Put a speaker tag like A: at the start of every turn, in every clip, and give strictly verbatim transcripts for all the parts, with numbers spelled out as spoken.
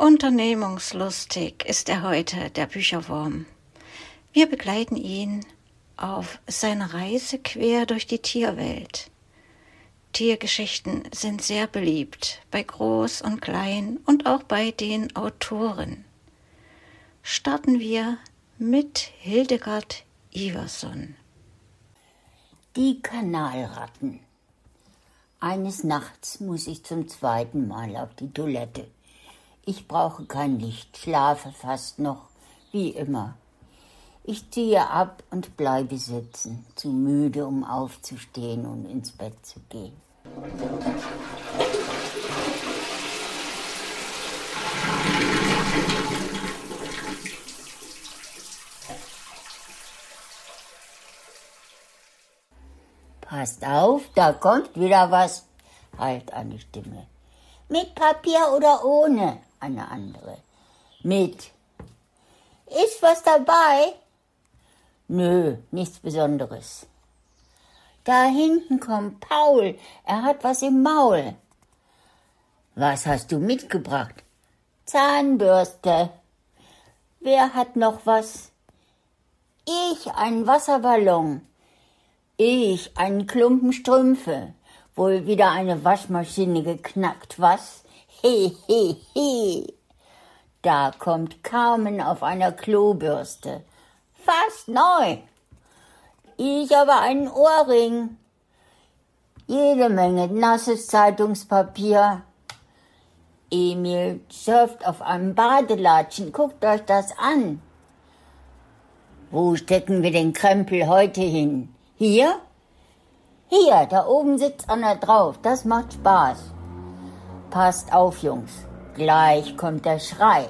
A: Unternehmungslustig ist er heute, der Bücherwurm. Wir begleiten ihn auf seiner Reise quer durch die Tierwelt. Tiergeschichten sind sehr beliebt bei Groß und Klein und auch bei den Autoren. Starten wir mit Hildegard Iverson.
B: Die Kanalratten. Eines Nachts muss ich zum zweiten Mal auf die Toilette. Ich brauche kein Licht, schlafe fast noch, wie immer. Ich ziehe ab und bleibe sitzen, zu müde, um aufzustehen und ins Bett zu gehen. Passt auf, da kommt wieder was, hallt eine Stimme. Mit Papier oder ohne? Eine andere. Mit. Ist was dabei? Nö, nichts Besonderes. Da hinten kommt Paul, er hat was im Maul. Was hast du mitgebracht? Zahnbürste. Wer hat noch was? Ich, einen Wasserballon. Ich, einen Klumpen Strümpfe. Wohl wieder eine Waschmaschine geknackt, was? He, he, he. Da kommt Carmen auf einer Klobürste. Fast neu. Ich aber einen Ohrring. Jede Menge nasses Zeitungspapier. Emil surft auf einem Badelatschen. Guckt euch das an. Wo stecken wir den Krempel heute hin? Hier? Hier, da oben sitzt einer drauf. Das macht Spaß. Passt auf, Jungs. Gleich kommt der Schrei.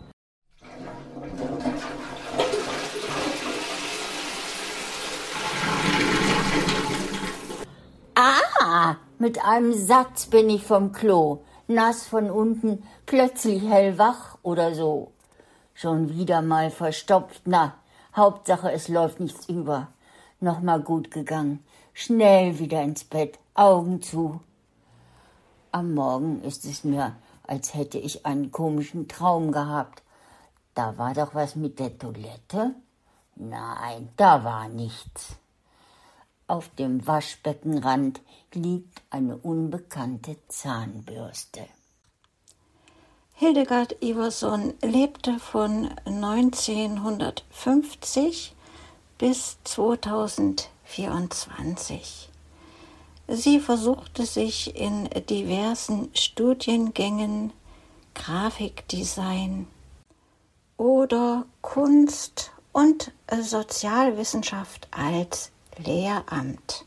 B: Ah, mit einem Satz bin ich vom Klo. Nass von unten, plötzlich hellwach oder so. Schon wieder mal verstopft. Na, Hauptsache es läuft nichts über. Nochmal gut gegangen. Schnell wieder ins Bett, Augen zu. Am Morgen ist es mir, als hätte ich einen komischen Traum gehabt. Da war doch was mit der Toilette? Nein, da war nichts. Auf dem Waschbeckenrand liegt eine unbekannte Zahnbürste.
A: Hildegard Iverson lebte von neunzehnhundertfünfzig bis zweitausendvierundzwanzig. Sie versuchte sich in diversen Studiengängen Grafikdesign oder Kunst und Sozialwissenschaft als Lehramt.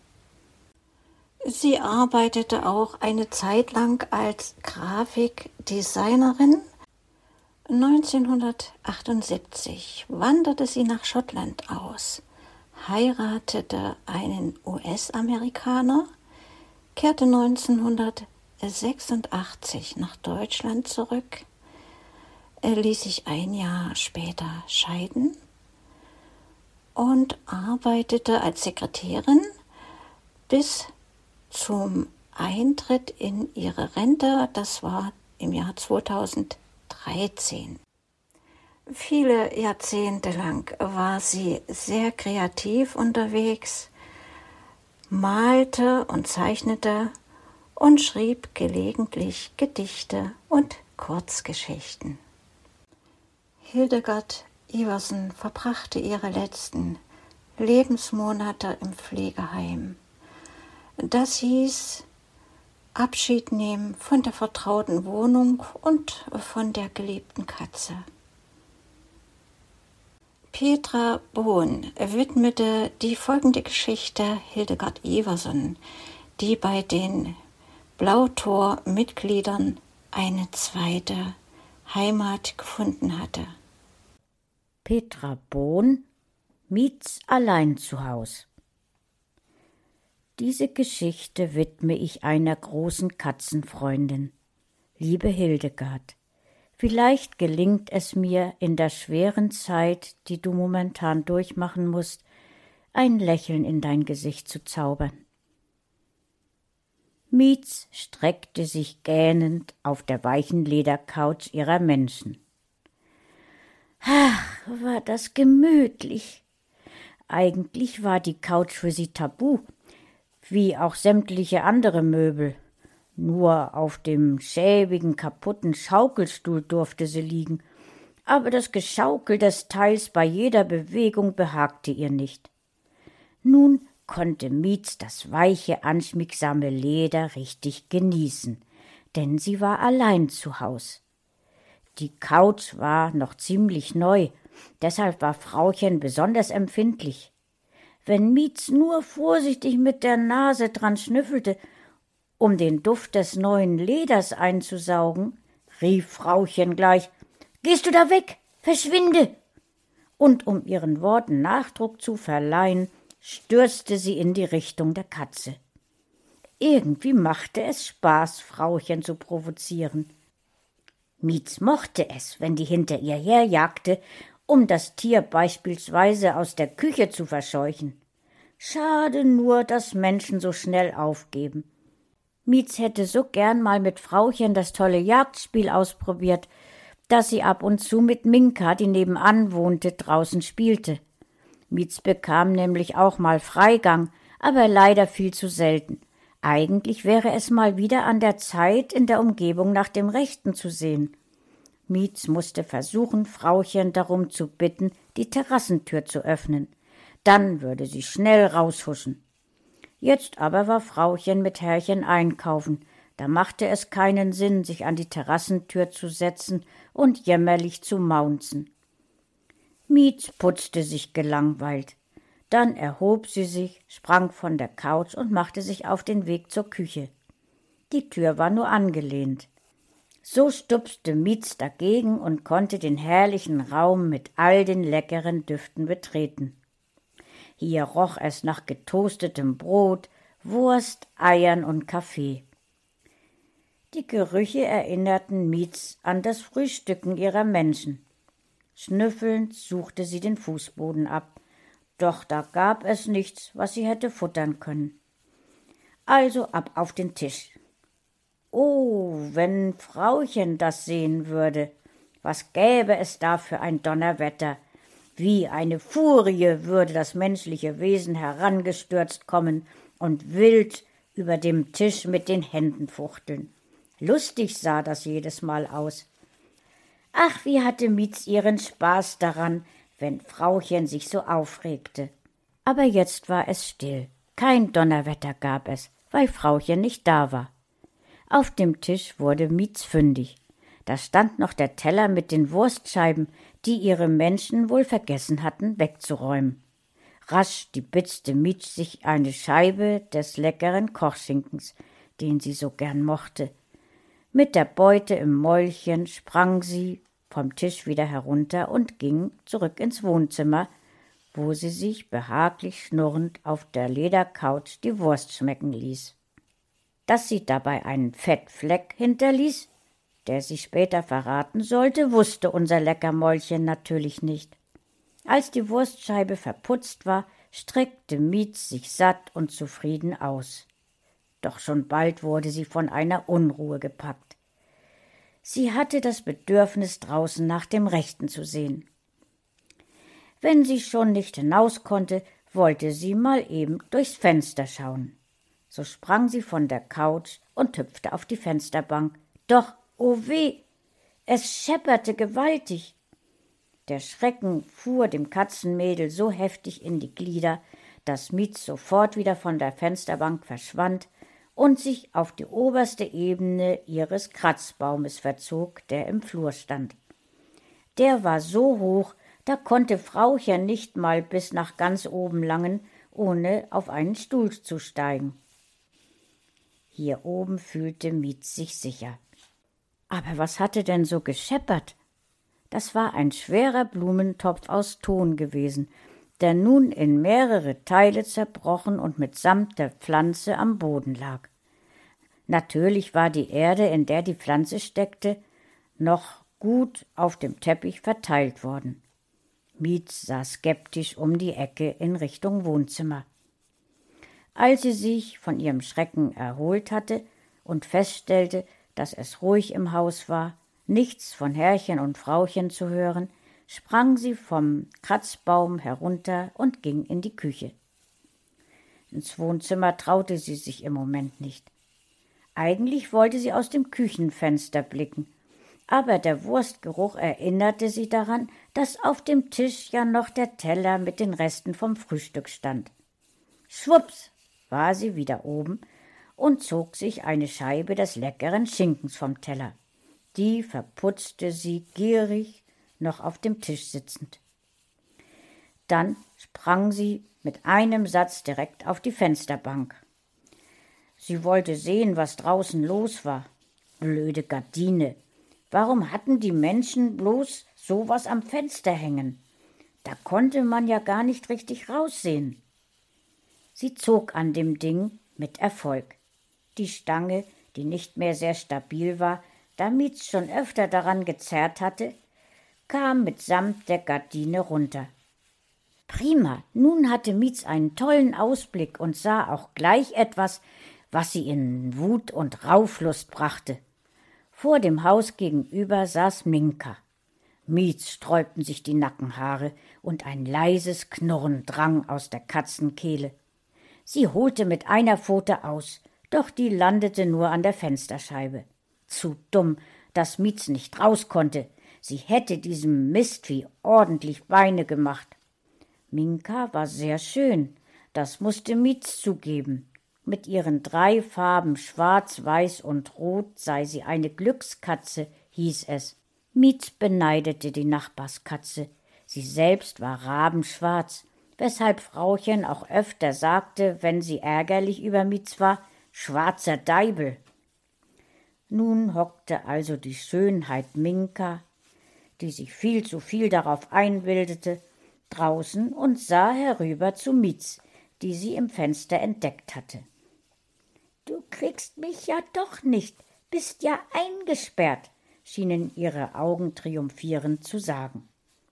A: Sie arbeitete auch eine Zeit lang als Grafikdesignerin. neunzehnhundertachtundsiebzig wanderte sie nach Schottland aus, heiratete einen U S-Amerikaner, kehrte neunzehnhundertsechsundachtzig nach Deutschland zurück, er ließ sich ein Jahr später scheiden und arbeitete als Sekretärin bis zum Eintritt in ihre Rente, das war im Jahr zweitausenddreizehn. Viele Jahrzehnte lang war sie sehr kreativ unterwegs, malte und zeichnete und schrieb gelegentlich Gedichte und Kurzgeschichten. Hildegard Iverson verbrachte ihre letzten Lebensmonate im Pflegeheim. Das hieß Abschied nehmen von der vertrauten Wohnung und von der geliebten Katze. Petra Bohn widmete die folgende Geschichte Hildegard Iverson, die bei den Blautor-Mitgliedern eine zweite Heimat gefunden hatte.
C: Petra Bohn, Mietz allein zu Haus. Diese Geschichte widme ich einer großen Katzenfreundin. Liebe Hildegard, vielleicht gelingt es mir in der schweren Zeit, die du momentan durchmachen musst, ein Lächeln in dein Gesicht zu zaubern. Miez streckte sich gähnend auf der weichen Ledercouch ihrer Menschen. Ach, war das gemütlich. Eigentlich war die Couch für sie tabu, wie auch sämtliche andere Möbel. Nur auf dem schäbigen, kaputten Schaukelstuhl durfte sie liegen, aber das Geschaukel des Teils bei jeder Bewegung behagte ihr nicht. Nun konnte Miez das weiche, anschmiegsame Leder richtig genießen, denn sie war allein zu Haus. Die Couch war noch ziemlich neu, deshalb war Frauchen besonders empfindlich. Wenn Miez nur vorsichtig mit der Nase dran schnüffelte, um den Duft des neuen Leders einzusaugen, rief Frauchen gleich: »Gehst du da weg? Verschwinde!« Und um ihren Worten Nachdruck zu verleihen, stürzte sie in die Richtung der Katze. Irgendwie machte es Spaß, Frauchen zu provozieren. Miez mochte es, wenn die hinter ihr herjagte, um das Tier beispielsweise aus der Küche zu verscheuchen. Schade nur, dass Menschen so schnell aufgeben. Miez hätte so gern mal mit Frauchen das tolle Jagdspiel ausprobiert, das sie ab und zu mit Minka, die nebenan wohnte, draußen spielte. Miez bekam nämlich auch mal Freigang, aber leider viel zu selten. Eigentlich wäre es mal wieder an der Zeit, in der Umgebung nach dem Rechten zu sehen. Miez musste versuchen, Frauchen darum zu bitten, die Terrassentür zu öffnen. Dann würde sie schnell raushuschen. Jetzt aber war Frauchen mit Herrchen einkaufen. Da machte es keinen Sinn, sich an die Terrassentür zu setzen und jämmerlich zu maunzen. Miez putzte sich gelangweilt. Dann erhob sie sich, sprang von der Couch und machte sich auf den Weg zur Küche. Die Tür war nur angelehnt. So stupste Miez dagegen und konnte den herrlichen Raum mit all den leckeren Düften betreten. Hier roch es nach getoastetem Brot, Wurst, Eiern und Kaffee. Die Gerüche erinnerten Miez an das Frühstücken ihrer Menschen. Schnüffelnd suchte sie den Fußboden ab, doch da gab es nichts, was sie hätte futtern können. Also ab auf den Tisch. Oh, wenn Frauchen das sehen würde, was gäbe es da für ein Donnerwetter! Wie eine Furie würde das menschliche Wesen herangestürzt kommen und wild über dem Tisch mit den Händen fuchteln. Lustig sah das jedes Mal aus. Ach, wie hatte Miez ihren Spaß daran, wenn Frauchen sich so aufregte. Aber jetzt war es still. Kein Donnerwetter gab es, weil Frauchen nicht da war. Auf dem Tisch wurde Miez fündig. Da stand noch der Teller mit den Wurstscheiben, die ihre Menschen wohl vergessen hatten wegzuräumen. Rasch dibitzte Miez sich eine Scheibe des leckeren Kochschinkens, den sie so gern mochte. Mit der Beute im Mäulchen sprang sie vom Tisch wieder herunter und ging zurück ins Wohnzimmer, wo sie sich behaglich schnurrend auf der Ledercouch die Wurst schmecken ließ. Dass sie dabei einen Fettfleck hinterließ, der sie später verraten sollte, wusste unser Leckermäulchen natürlich nicht. Als die Wurstscheibe verputzt war, streckte Miez sich satt und zufrieden aus. Doch schon bald wurde sie von einer Unruhe gepackt. Sie hatte das Bedürfnis, draußen nach dem Rechten zu sehen. Wenn sie schon nicht hinaus konnte, wollte sie mal eben durchs Fenster schauen. So sprang sie von der Couch und hüpfte auf die Fensterbank. Doch, oh weh, es schepperte gewaltig. Der Schrecken fuhr dem Katzenmädel so heftig in die Glieder, dass Miez sofort wieder von der Fensterbank verschwand und sich auf die oberste Ebene ihres Kratzbaumes verzog, der im Flur stand. Der war so hoch, da konnte Frauchen nicht mal bis nach ganz oben langen, ohne auf einen Stuhl zu steigen. Hier oben fühlte Miez sich sicher. Aber was hatte denn so gescheppert? Das war ein schwerer Blumentopf aus Ton gewesen, der nun in mehrere Teile zerbrochen und mitsamt der Pflanze am Boden lag. Natürlich war die Erde, in der die Pflanze steckte, noch gut auf dem Teppich verteilt worden. Miez sah skeptisch um die Ecke in Richtung Wohnzimmer. Als sie sich von ihrem Schrecken erholt hatte und feststellte, dass es ruhig im Haus war, nichts von Herrchen und Frauchen zu hören, sprang sie vom Kratzbaum herunter und ging in die Küche. Ins Wohnzimmer traute sie sich im Moment nicht. Eigentlich wollte sie aus dem Küchenfenster blicken, aber der Wurstgeruch erinnerte sie daran, dass auf dem Tisch ja noch der Teller mit den Resten vom Frühstück stand. Schwupps war sie wieder oben und zog sich eine Scheibe des leckeren Schinkens vom Teller. Die verputzte sie gierig, noch auf dem Tisch sitzend. Dann sprang sie mit einem Satz direkt auf die Fensterbank. Sie wollte sehen, was draußen los war. Blöde Gardine. Warum hatten die Menschen bloß sowas am Fenster hängen? Da konnte man ja gar nicht richtig raussehen. Sie zog an dem Ding mit Erfolg. Die Stange, die nicht mehr sehr stabil war, da Mietz schon öfter daran gezerrt hatte, kam mitsamt der Gardine runter. Prima, nun hatte Mietz einen tollen Ausblick und sah auch gleich etwas, was sie in Wut und Rauflust brachte. Vor dem Haus gegenüber saß Minka. Mietz sträubten sich die Nackenhaare und ein leises Knurren drang aus der Katzenkehle. Sie holte mit einer Pfote aus, doch die landete nur an der Fensterscheibe. Zu dumm, dass Mietz nicht raus konnte. Sie hätte diesem Mistvieh ordentlich Beine gemacht. Minka war sehr schön, das musste Mietz zugeben. Mit ihren drei Farben Schwarz, Weiß und Rot sei sie eine Glückskatze, hieß es. Mietz beneidete die Nachbarskatze. Sie selbst war rabenschwarz, weshalb Frauchen auch öfter sagte, wenn sie ärgerlich über Mietz war, schwarzer Deibel. Nun hockte also die Schönheit Minka, die sich viel zu viel darauf einbildete, draußen und sah herüber zu Mietz, die sie im Fenster entdeckt hatte. »Du kriegst mich ja doch nicht, bist ja eingesperrt«, schienen ihre Augen triumphierend zu sagen.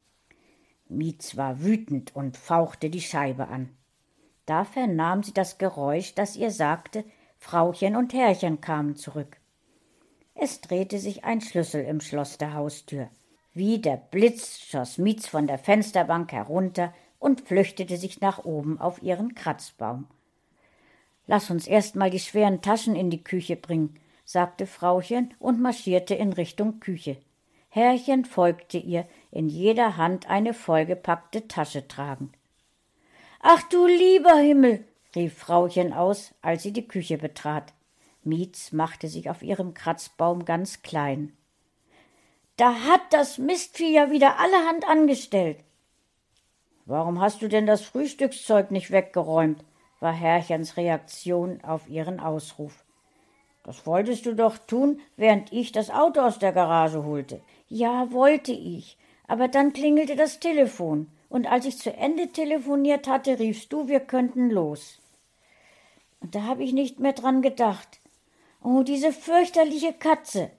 C: Mietz war wütend und fauchte die Scheibe an. Da vernahm sie das Geräusch, das ihr sagte, Frauchen und Herrchen kamen zurück. Es drehte sich ein Schlüssel im Schloss der Haustür. Wie der Blitz schoss Mietz von der Fensterbank herunter und flüchtete sich nach oben auf ihren Kratzbaum. »Lass uns erst mal die schweren Taschen in die Küche bringen«, sagte Frauchen und marschierte in Richtung Küche. Herrchen folgte ihr, in jeder Hand eine vollgepackte Tasche tragend. »Ach du lieber Himmel«, rief Frauchen aus, als sie die Küche betrat. Mietz machte sich auf ihrem Kratzbaum ganz klein. »Da hat das Mistvieh ja wieder allerhand angestellt.« »Warum hast du denn das Frühstückszeug nicht weggeräumt?« war Herrchens Reaktion auf ihren Ausruf. »Das wolltest du doch tun, während ich das Auto aus der Garage holte.« »Ja, wollte ich, aber dann klingelte das Telefon, und als ich zu Ende telefoniert hatte, riefst du, wir könnten los. Und da habe ich nicht mehr dran gedacht. Oh, diese fürchterliche Katze!«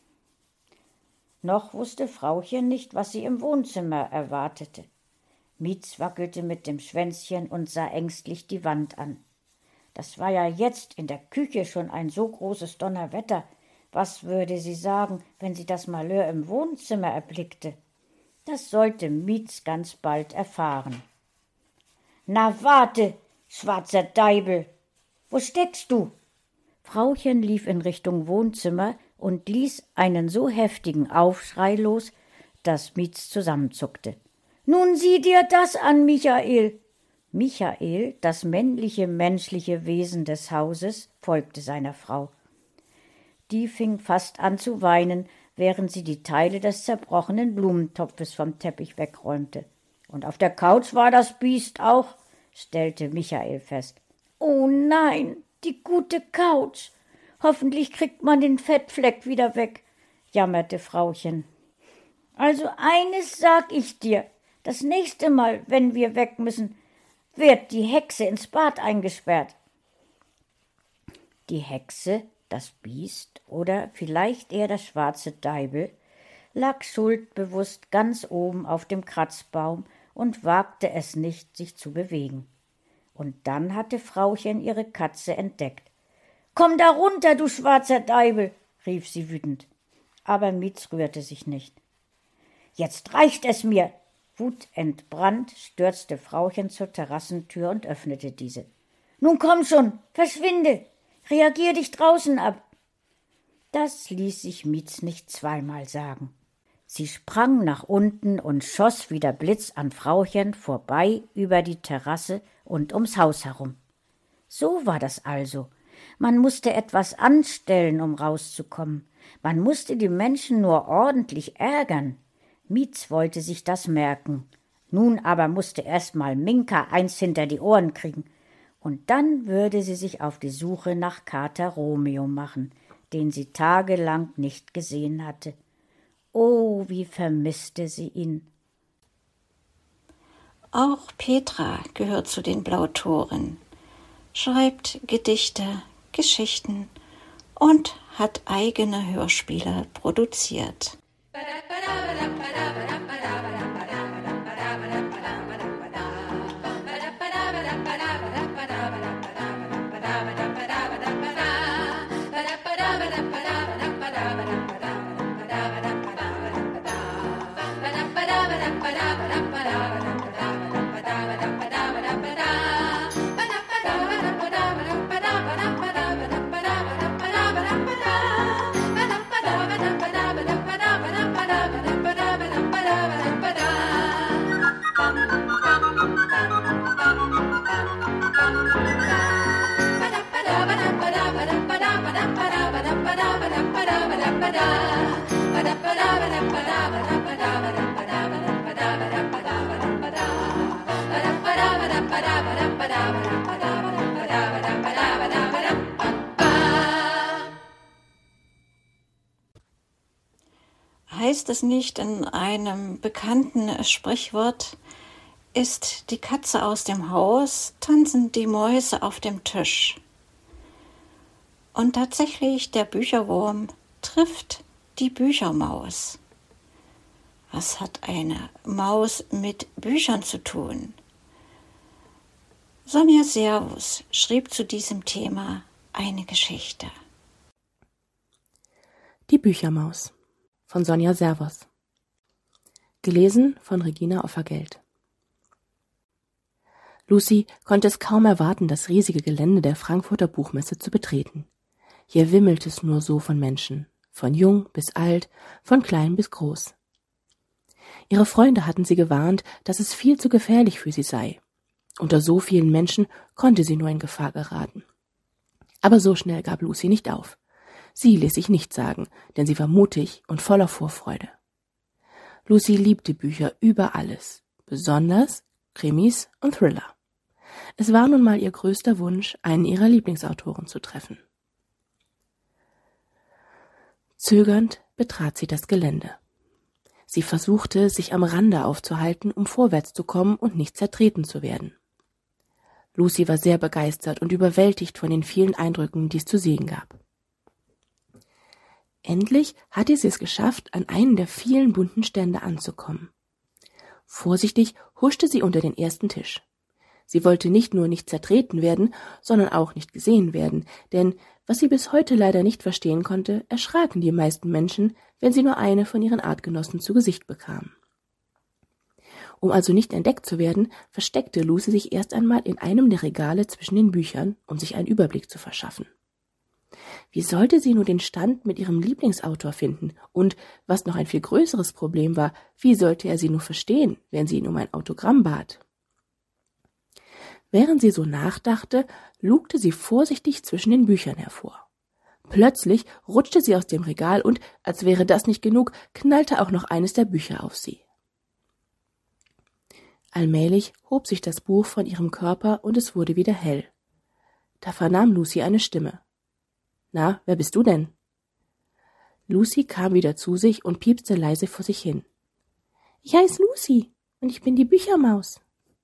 C: Noch wusste Frauchen nicht, was sie im Wohnzimmer erwartete. Mietz wackelte mit dem Schwänzchen und sah ängstlich die Wand an. Das war ja jetzt in der Küche schon ein so großes Donnerwetter. Was würde sie sagen, wenn sie das Malheur im Wohnzimmer erblickte? Das sollte Mietz ganz bald erfahren. »Na warte, schwarzer Deibel! Wo steckst du?« Frauchen lief in Richtung Wohnzimmer und ließ einen so heftigen Aufschrei los, dass Mietz zusammenzuckte. »Nun sieh dir das an, Michael!« Michael, das männliche menschliche Wesen des Hauses, folgte seiner Frau. Die fing fast an zu weinen, während sie die Teile des zerbrochenen Blumentopfes vom Teppich wegräumte. »Und auf der Couch war das Biest auch«, stellte Michael fest. »Oh nein, die gute Couch! Hoffentlich kriegt man den Fettfleck wieder weg«, jammerte Frauchen. »Also eines sag ich dir, das nächste Mal, wenn wir weg müssen, wird die Hexe ins Bad eingesperrt.« Die Hexe, das Biest oder vielleicht eher das schwarze Deibel, lag schuldbewusst ganz oben auf dem Kratzbaum und wagte es nicht, sich zu bewegen. Und dann hatte Frauchen ihre Katze entdeckt. »Komm da runter, du schwarzer Deibel«, rief sie wütend. Aber Mietz rührte sich nicht. »Jetzt reicht es mir!« Wutentbrannt stürzte Frauchen zur Terrassentür und öffnete diese. »Nun komm schon, verschwinde! Reagier dich draußen ab!« Das ließ sich Mietz nicht zweimal sagen. Sie sprang nach unten und schoss wie der Blitz an Frauchen vorbei über die Terrasse und ums Haus herum. So war das also. Man musste etwas anstellen, um rauszukommen. Man musste die Menschen nur ordentlich ärgern. Mietz wollte sich das merken. Nun aber musste erst mal Minka eins hinter die Ohren kriegen. Und dann würde sie sich auf die Suche nach Kater Romeo machen, den sie tagelang nicht gesehen hatte. Oh, wie vermisste sie ihn.
A: Auch Petra gehört zu den Blautoren, schreibt Gedichte, Geschichten und hat eigene Hörspiele produziert. Heißt es nicht in einem bekannten Sprichwort, ist die Katze aus dem Haus, tanzen die Mäuse auf dem Tisch. Und tatsächlich, der Bücherwurm trifft die Büchermaus. Was hat eine Maus mit Büchern zu tun? Sonja Servus schrieb zu diesem Thema eine Geschichte.
D: Die Büchermaus von Sonja Servus. Gelesen von Regina Offergeld. Lucy konnte es kaum erwarten, das riesige Gelände der Frankfurter Buchmesse zu betreten. Hier wimmelte es nur so von Menschen, von jung bis alt, von klein bis groß. Ihre Freunde hatten sie gewarnt, dass es viel zu gefährlich für sie sei. Unter so vielen Menschen konnte sie nur in Gefahr geraten. Aber so schnell gab Lucy nicht auf. Sie ließ sich nichts sagen, denn sie war mutig und voller Vorfreude. Lucy liebte Bücher über alles, besonders Krimis und Thriller. Es war nun mal ihr größter Wunsch, einen ihrer Lieblingsautoren zu treffen. Zögernd betrat sie das Gelände. Sie versuchte, sich am Rande aufzuhalten, um vorwärts zu kommen und nicht zertreten zu werden. Lucy war sehr begeistert und überwältigt von den vielen Eindrücken, die es zu sehen gab. Endlich hatte sie es geschafft, an einen der vielen bunten Stände anzukommen. Vorsichtig huschte sie unter den ersten Tisch. Sie wollte nicht nur nicht zertreten werden, sondern auch nicht gesehen werden, denn, was sie bis heute leider nicht verstehen konnte, erschraken die meisten Menschen, wenn sie nur eine von ihren Artgenossen zu Gesicht bekamen. Um also nicht entdeckt zu werden, versteckte Lucy sich erst einmal in einem der Regale zwischen den Büchern, um sich einen Überblick zu verschaffen. Wie sollte sie nur den Stand mit ihrem Lieblingsautor finden? Und, was noch ein viel größeres Problem war, wie sollte er sie nur verstehen, wenn sie ihn um ein Autogramm bat? Während sie so nachdachte, lugte sie vorsichtig zwischen den Büchern hervor. Plötzlich rutschte sie aus dem Regal und, als wäre das nicht genug, knallte auch noch eines der Bücher auf sie. Allmählich hob sich das Buch von ihrem Körper und es wurde wieder hell. Da vernahm Lucy eine Stimme. »Na, wer bist du denn?« Lucy kam wieder zu sich und piepste leise vor sich hin. »Ich heiße Lucy und ich bin die Büchermaus.«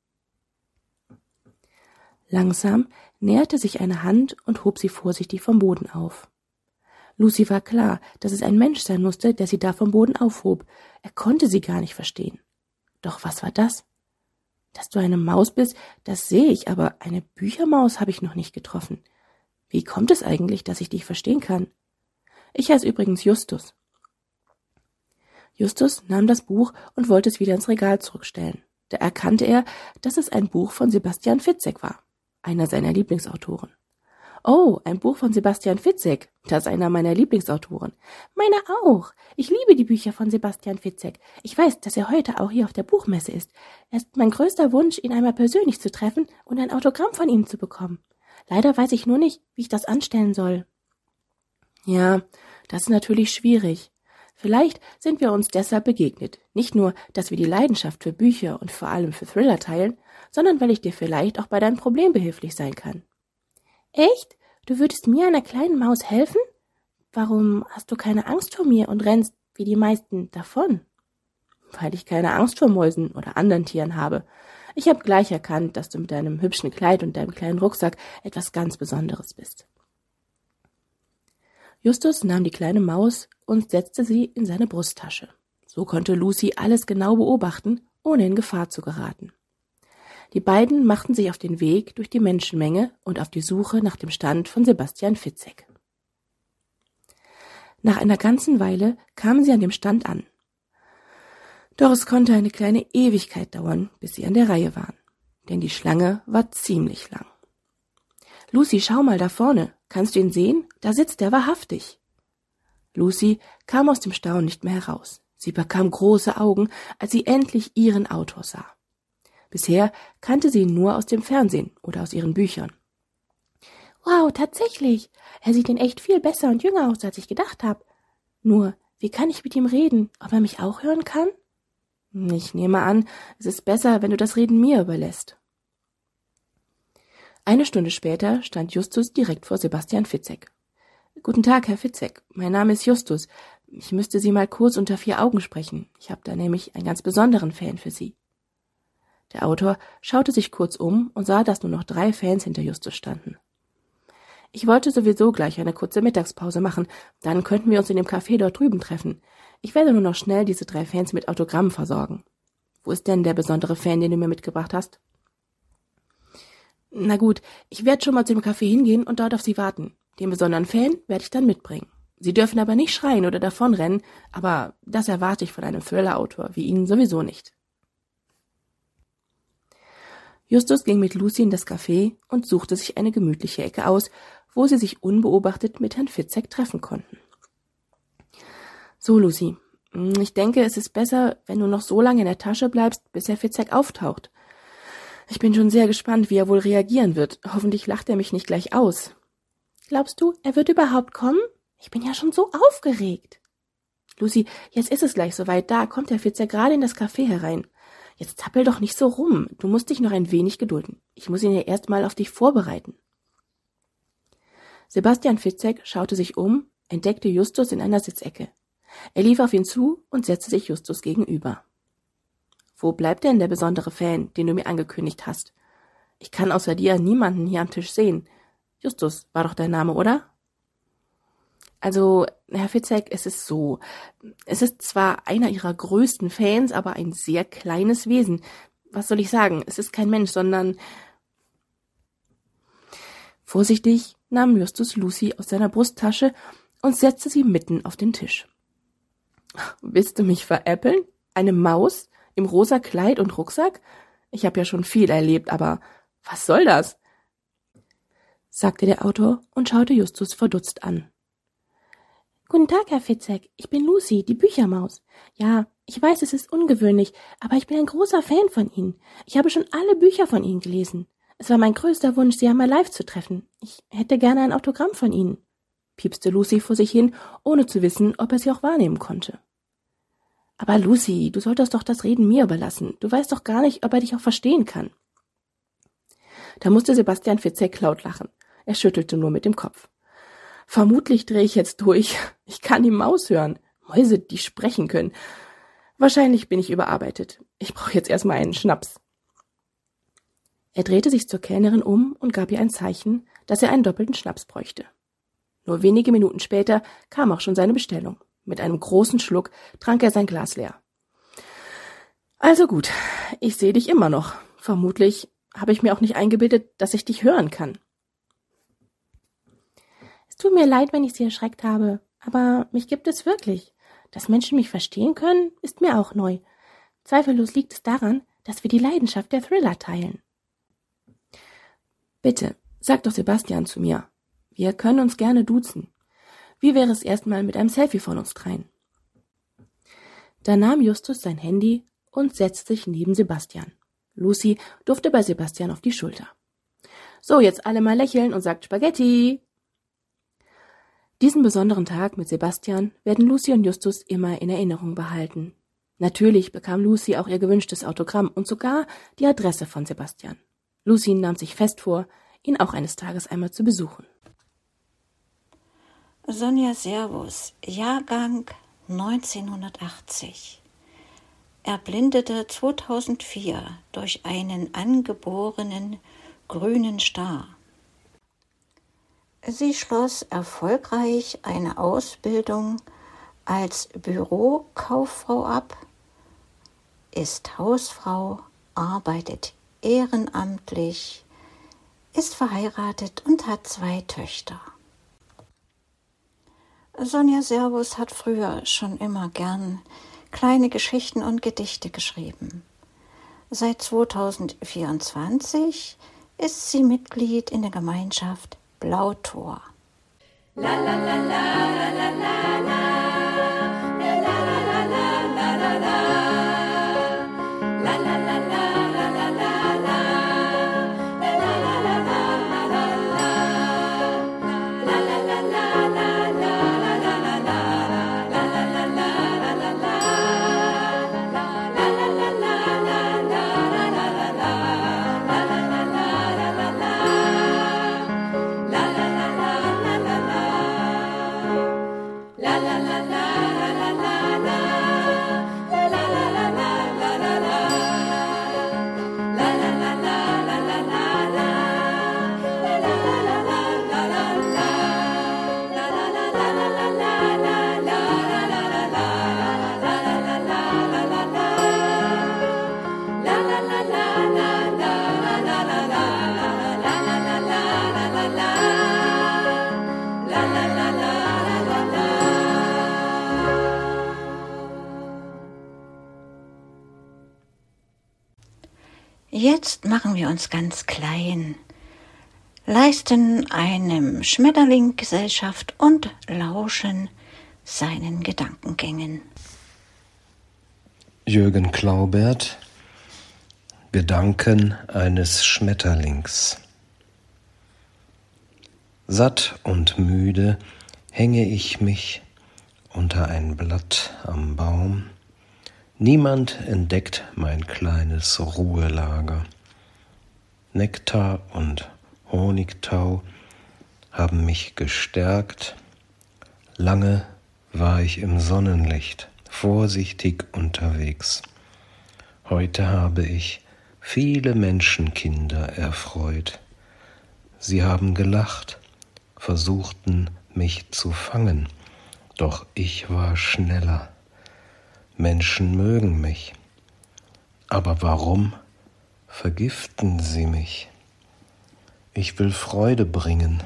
D: Langsam näherte sich eine Hand und hob sie vorsichtig vom Boden auf. Lucy war klar, dass es ein Mensch sein musste, der sie da vom Boden aufhob. Er konnte sie gar nicht verstehen. Doch was war das? Dass du eine Maus bist, das sehe ich, aber eine Büchermaus habe ich noch nicht getroffen. Wie kommt es eigentlich, dass ich dich verstehen kann? Ich heiße übrigens Justus. Justus nahm das Buch und wollte es wieder ins Regal zurückstellen. Da erkannte er, dass es ein Buch von Sebastian Fitzek war, einer seiner Lieblingsautoren. Oh, ein Buch von Sebastian Fitzek, das ist einer meiner Lieblingsautoren. Meine auch. Ich liebe die Bücher von Sebastian Fitzek. Ich weiß, dass er heute auch hier auf der Buchmesse ist. Es ist mein größter Wunsch, ihn einmal persönlich zu treffen und ein Autogramm von ihm zu bekommen. Leider weiß ich nur nicht, wie ich das anstellen soll. Ja, das ist natürlich schwierig. Vielleicht sind wir uns deshalb begegnet. Nicht nur, dass wir die Leidenschaft für Bücher und vor allem für Thriller teilen, sondern weil ich dir vielleicht auch bei deinem Problem behilflich sein kann. Echt? Du würdest mir, einer kleinen Maus, helfen? Warum hast du keine Angst vor mir und rennst, wie die meisten, davon? Weil ich keine Angst vor Mäusen oder anderen Tieren habe. Ich habe gleich erkannt, dass du mit deinem hübschen Kleid und deinem kleinen Rucksack etwas ganz Besonderes bist. Justus nahm die kleine Maus und setzte sie in seine Brusttasche. So konnte Lucy alles genau beobachten, ohne in Gefahr zu geraten. Die beiden machten sich auf den Weg durch die Menschenmenge und auf die Suche nach dem Stand von Sebastian Fitzek. Nach einer ganzen Weile kamen sie an dem Stand an. Doch es konnte eine kleine Ewigkeit dauern, bis sie an der Reihe waren, denn die Schlange war ziemlich lang. »Lucy, schau mal da vorne. Kannst du ihn sehen? Da sitzt er wahrhaftig.« Lucy kam aus dem Staunen nicht mehr heraus. Sie bekam große Augen, als sie endlich ihren Autor sah. Bisher kannte sie ihn nur aus dem Fernsehen oder aus ihren Büchern. »Wow, tatsächlich! Er sieht in echt viel besser und jünger aus, als ich gedacht habe. Nur, wie kann ich mit ihm reden? Ob er mich auch hören kann?« »Ich nehme an, es ist besser, wenn du das Reden mir überlässt.« Eine Stunde später stand Justus direkt vor Sebastian Fitzek. »Guten Tag, Herr Fitzek. Mein Name ist Justus. Ich müsste Sie mal kurz unter vier Augen sprechen. Ich habe da nämlich einen ganz besonderen Fan für Sie.« Der Autor schaute sich kurz um und sah, dass nur noch drei Fans hinter Justus standen. »Ich wollte sowieso gleich eine kurze Mittagspause machen, dann könnten wir uns in dem Café dort drüben treffen. Ich werde nur noch schnell diese drei Fans mit Autogrammen versorgen. Wo ist denn der besondere Fan, den du mir mitgebracht hast?« »Na gut, ich werde schon mal zu dem Café hingehen und dort auf Sie warten. Den besonderen Fan werde ich dann mitbringen. Sie dürfen aber nicht schreien oder davonrennen, aber das erwarte ich von einem Thriller-Autor wie Ihnen sowieso nicht.« Justus ging mit Lucy in das Café und suchte sich eine gemütliche Ecke aus, wo sie sich unbeobachtet mit Herrn Fitzek treffen konnten. »So, Lucy, ich denke, es ist besser, wenn du noch so lange in der Tasche bleibst, bis Herr Fitzek auftaucht. Ich bin schon sehr gespannt, wie er wohl reagieren wird. Hoffentlich lacht er mich nicht gleich aus.« »Glaubst du, er wird überhaupt kommen? Ich bin ja schon so aufgeregt.« »Lucy, jetzt ist es gleich soweit. Da kommt Herr Fitzek gerade in das Café herein. Jetzt zappel doch nicht so rum. Du musst dich noch ein wenig gedulden. Ich muss ihn ja erst mal auf dich vorbereiten.« Sebastian Fitzek schaute sich um, entdeckte Justus in einer Sitzecke. Er lief auf ihn zu und setzte sich Justus gegenüber. »Wo bleibt denn der besondere Fan, den du mir angekündigt hast? Ich kann außer dir niemanden hier am Tisch sehen. Justus war doch dein Name, oder?« »Also, Herr Fitzek, es ist so. Es ist zwar einer Ihrer größten Fans, aber ein sehr kleines Wesen. Was soll ich sagen? Es ist kein Mensch, sondern...« Vorsichtig nahm Justus Lucy aus seiner Brusttasche und setzte sie mitten auf den Tisch. »Willst du mich veräppeln? Eine Maus? Im rosa Kleid und Rucksack? Ich habe ja schon viel erlebt, aber was soll das?« sagte der Autor und schaute Justus verdutzt an. »Guten Tag, Herr Fitzek. Ich bin Lucy, die Büchermaus. Ja, ich weiß, es ist ungewöhnlich, aber ich bin ein großer Fan von Ihnen. Ich habe schon alle Bücher von Ihnen gelesen. Es war mein größter Wunsch, Sie einmal live zu treffen. Ich hätte gerne ein Autogramm von Ihnen«, piepste Lucy vor sich hin, ohne zu wissen, ob er sie auch wahrnehmen konnte. »Aber Lucy, du solltest doch das Reden mir überlassen. Du weißt doch gar nicht, ob er dich auch verstehen kann.« Da musste Sebastian Fitzek laut lachen. Er schüttelte nur mit dem Kopf. »Vermutlich drehe ich jetzt durch. Ich kann die Maus hören. Mäuse, die sprechen können. Wahrscheinlich bin ich überarbeitet. Ich brauche jetzt erstmal einen Schnaps.« Er drehte sich zur Kellnerin um und gab ihr ein Zeichen, dass er einen doppelten Schnaps bräuchte. Nur wenige Minuten später kam auch schon seine Bestellung. Mit einem großen Schluck trank er sein Glas leer. »Also gut, ich sehe dich immer noch«, Vermutlich habe ich mir auch nicht eingebildet, dass ich dich hören kann. Es tut mir leid, wenn ich Sie erschreckt habe, aber mich gibt es wirklich. Dass Menschen mich verstehen können, ist mir auch neu. Zweifellos liegt es daran, dass wir die Leidenschaft der Thriller teilen. Bitte, sag doch Sebastian zu mir. Wir können uns gerne duzen. Wie wäre es erstmal mit einem Selfie von uns dreien? Da nahm Justus sein Handy und setzte sich neben Sebastian. Lucy durfte bei Sebastian auf die Schulter. So, jetzt alle mal lächeln und sagt Spaghetti. Diesen besonderen Tag mit Sebastian werden Lucy und Justus immer in Erinnerung behalten. Natürlich bekam Lucy auch ihr gewünschtes Autogramm und sogar die Adresse von Sebastian. Lucy nahm sich fest vor, ihn auch eines Tages einmal zu besuchen.
A: Sonja Servus, Jahrgang neunzehnhundertachtzig. Erblindete zweitausendvier durch einen angeborenen grünen Star. Sie schloss erfolgreich eine Ausbildung als Bürokauffrau ab, ist Hausfrau, arbeitet ehrenamtlich, ist verheiratet und hat zwei Töchter. Sonja Servus hat früher schon immer gern kleine Geschichten und Gedichte geschrieben. Seit zweitausendvierundzwanzig ist sie Mitglied in der Gemeinschaft Blautor. La la la la la la la la. Jetzt machen wir uns ganz klein, leisten einem Schmetterling Gesellschaft und lauschen seinen Gedankengängen.
E: Jürgen Klaubert, Gedanken eines Schmetterlings. Satt und müde hänge ich mich unter ein Blatt am Baum. Niemand entdeckt mein kleines Ruhelager. Nektar und Honigtau haben mich gestärkt. Lange war ich im Sonnenlicht, vorsichtig unterwegs. Heute habe ich viele Menschenkinder erfreut. Sie haben gelacht, versuchten mich zu fangen, doch ich war schneller. Menschen mögen mich, aber warum vergiften sie mich? Ich will Freude bringen,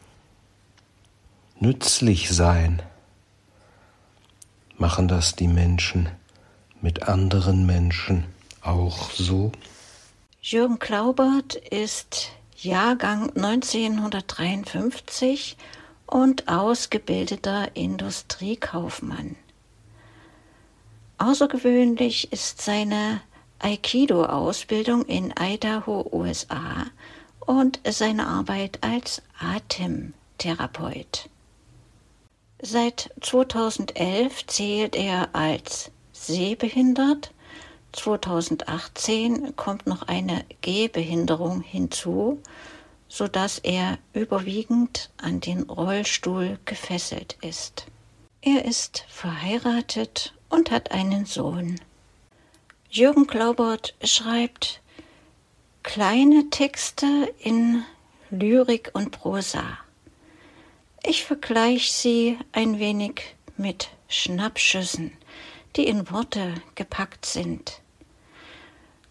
E: nützlich sein. Machen das die Menschen mit anderen Menschen auch so?
A: Jürgen Klaubert ist Jahrgang neunzehnhundertdreiundfünfzig und ausgebildeter Industriekaufmann. Außergewöhnlich ist seine Aikido-Ausbildung in Idaho, U S A und seine Arbeit als Atemtherapeut. Seit zweitausendelf zählt er als sehbehindert. zweitausendachtzehn kommt noch eine Gehbehinderung hinzu, sodass er überwiegend an den Rollstuhl gefesselt ist. Er ist verheiratet und hat einen Sohn. Jürgen Klaubert schreibt kleine Texte in Lyrik und Prosa. Ich vergleiche sie ein wenig mit Schnappschüssen, die in Worte gepackt sind.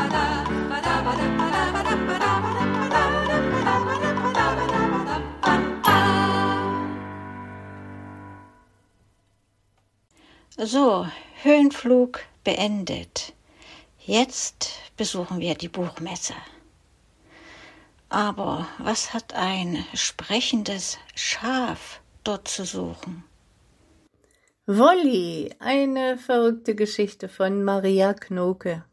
A: So, Höhenflug beendet. Jetzt besuchen wir die Buchmesse. Aber was hat ein sprechendes Schaf dort zu suchen?
F: Wolli, eine verrückte Geschichte von Maria Knoke.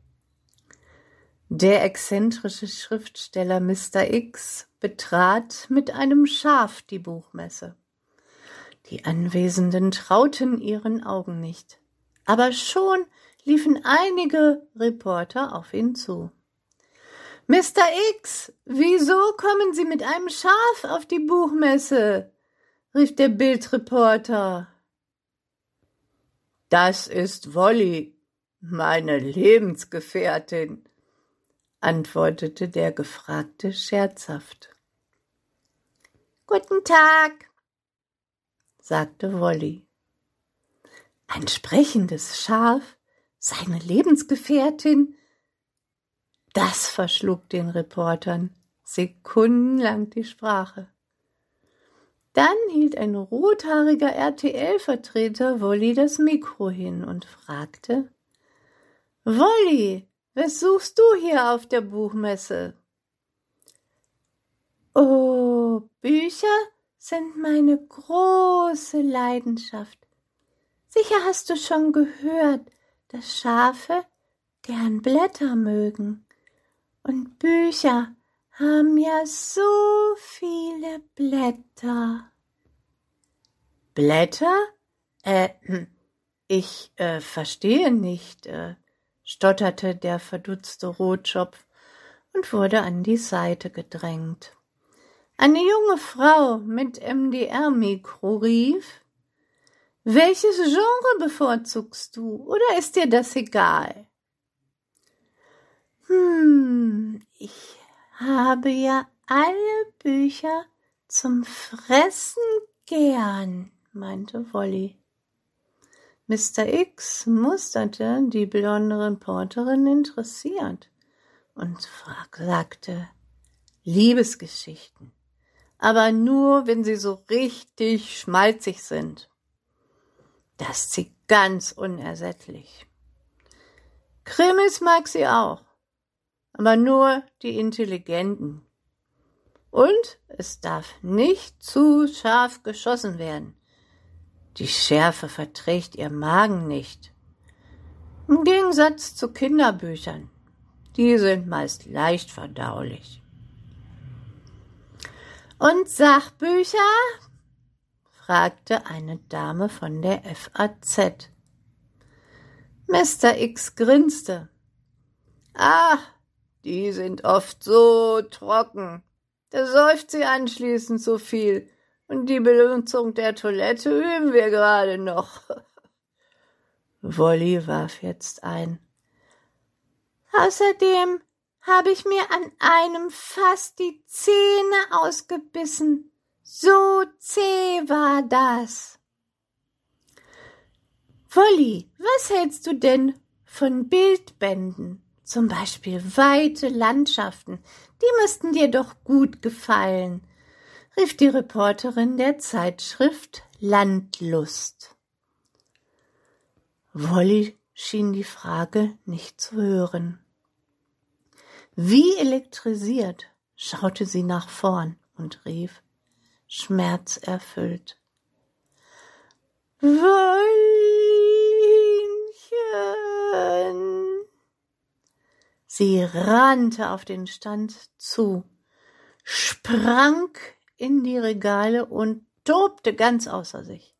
F: Der exzentrische Schriftsteller Mister X betrat mit einem Schaf die Buchmesse. Die Anwesenden trauten ihren Augen nicht, aber schon liefen einige Reporter auf ihn zu. Mister X, wieso kommen Sie mit einem Schaf auf die Buchmesse? Rief der Bildreporter. Das ist Wolli, meine Lebensgefährtin, antwortete der Gefragte scherzhaft. Guten Tag, sagte Wolli. Ein sprechendes Schaf, seine Lebensgefährtin? Das verschlug den Reportern sekundenlang die Sprache. Dann hielt ein rothaariger R T L-Vertreter Wolli das Mikro hin und fragte: Wolli, was suchst du hier auf der Buchmesse? Oh, Bücher sind meine große Leidenschaft. Sicher hast du schon gehört, dass Schafe gern Blätter mögen. Und Bücher haben ja so viele Blätter. Blätter? Äh, ich äh, verstehe nicht, äh, stotterte der verdutzte Rotschopf und wurde an die Seite gedrängt. Eine junge Frau mit M D R-Mikro rief: Welches Genre bevorzugst du, oder ist dir das egal? Hm, ich habe ja alle Bücher zum Fressen gern, meinte Wolli. Mister X musterte die blonde Reporterin interessiert und sagte: Liebesgeschichten, aber nur, wenn sie so richtig schmalzig sind. Das ist sie ganz unersättlich. Krimis mag sie auch, aber nur die Intelligenten. Und es darf nicht zu scharf geschossen werden. Die Schärfe verträgt ihr Magen nicht. Im Gegensatz zu Kinderbüchern. Die sind meist leicht verdaulich. Und Sachbücher? Fragte eine Dame von der F A Z. Mister X grinste. Ach, die sind oft so trocken. Da säuft sie anschließend so viel. Und die Benutzung der Toilette üben wir gerade noch. Wolli warf jetzt ein. Außerdem habe ich mir an einem fast die Zähne ausgebissen. So zäh war das. Wolli, was hältst du denn von Bildbänden? Zum Beispiel weite Landschaften. Die müssten dir doch gut gefallen, rief die Reporterin der Zeitschrift Landlust. Wolli schien die Frage nicht zu hören. Wie elektrisiert schaute sie nach vorn und rief, schmerzerfüllt: Wollchen! Sie rannte auf den Stand zu, sprang in die Regale und tobte ganz außer sich.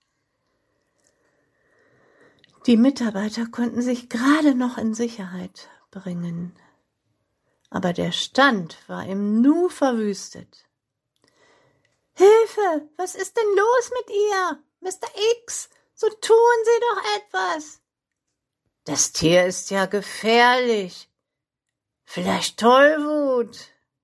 F: Die Mitarbeiter konnten sich gerade noch in Sicherheit bringen, aber der Stand war im Nu verwüstet. »Hilfe, was ist denn los mit ihr? Mister X, so tun Sie doch etwas!« »Das Tier ist ja gefährlich. Vielleicht Tollwut.«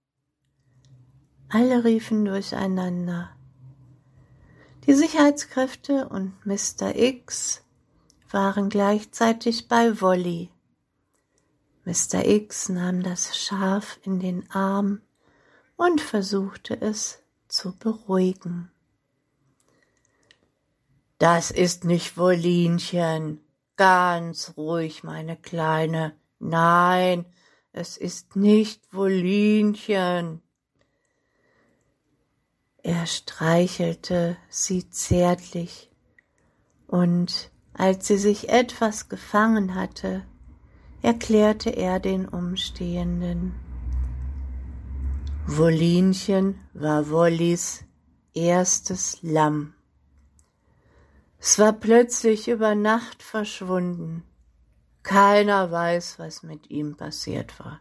F: Alle riefen durcheinander. Die Sicherheitskräfte und Mister X waren gleichzeitig bei Wolli. Mister X nahm das Schaf in den Arm und versuchte es zu beruhigen. Das ist nicht Wolinchen. Ganz ruhig, meine Kleine. Nein, es ist nicht Wolinchen. Er streichelte sie zärtlich, und als sie sich etwas gefangen hatte, erklärte er den Umstehenden: Wolinchen war Wollys erstes Lamm. Es war plötzlich über Nacht verschwunden. Keiner weiß, was mit ihm passiert war.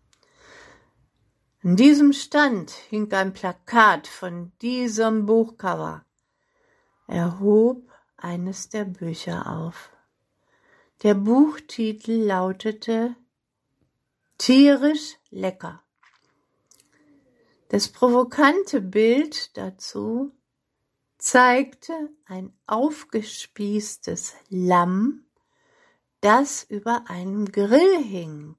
F: An diesem Stand hing ein Plakat von diesem Buchcover. Er hob eines der Bücher auf. Der Buchtitel lautete »Tierisch lecker«. Das provokante Bild dazu zeigte ein aufgespießtes Lamm, das über einem Grill hing.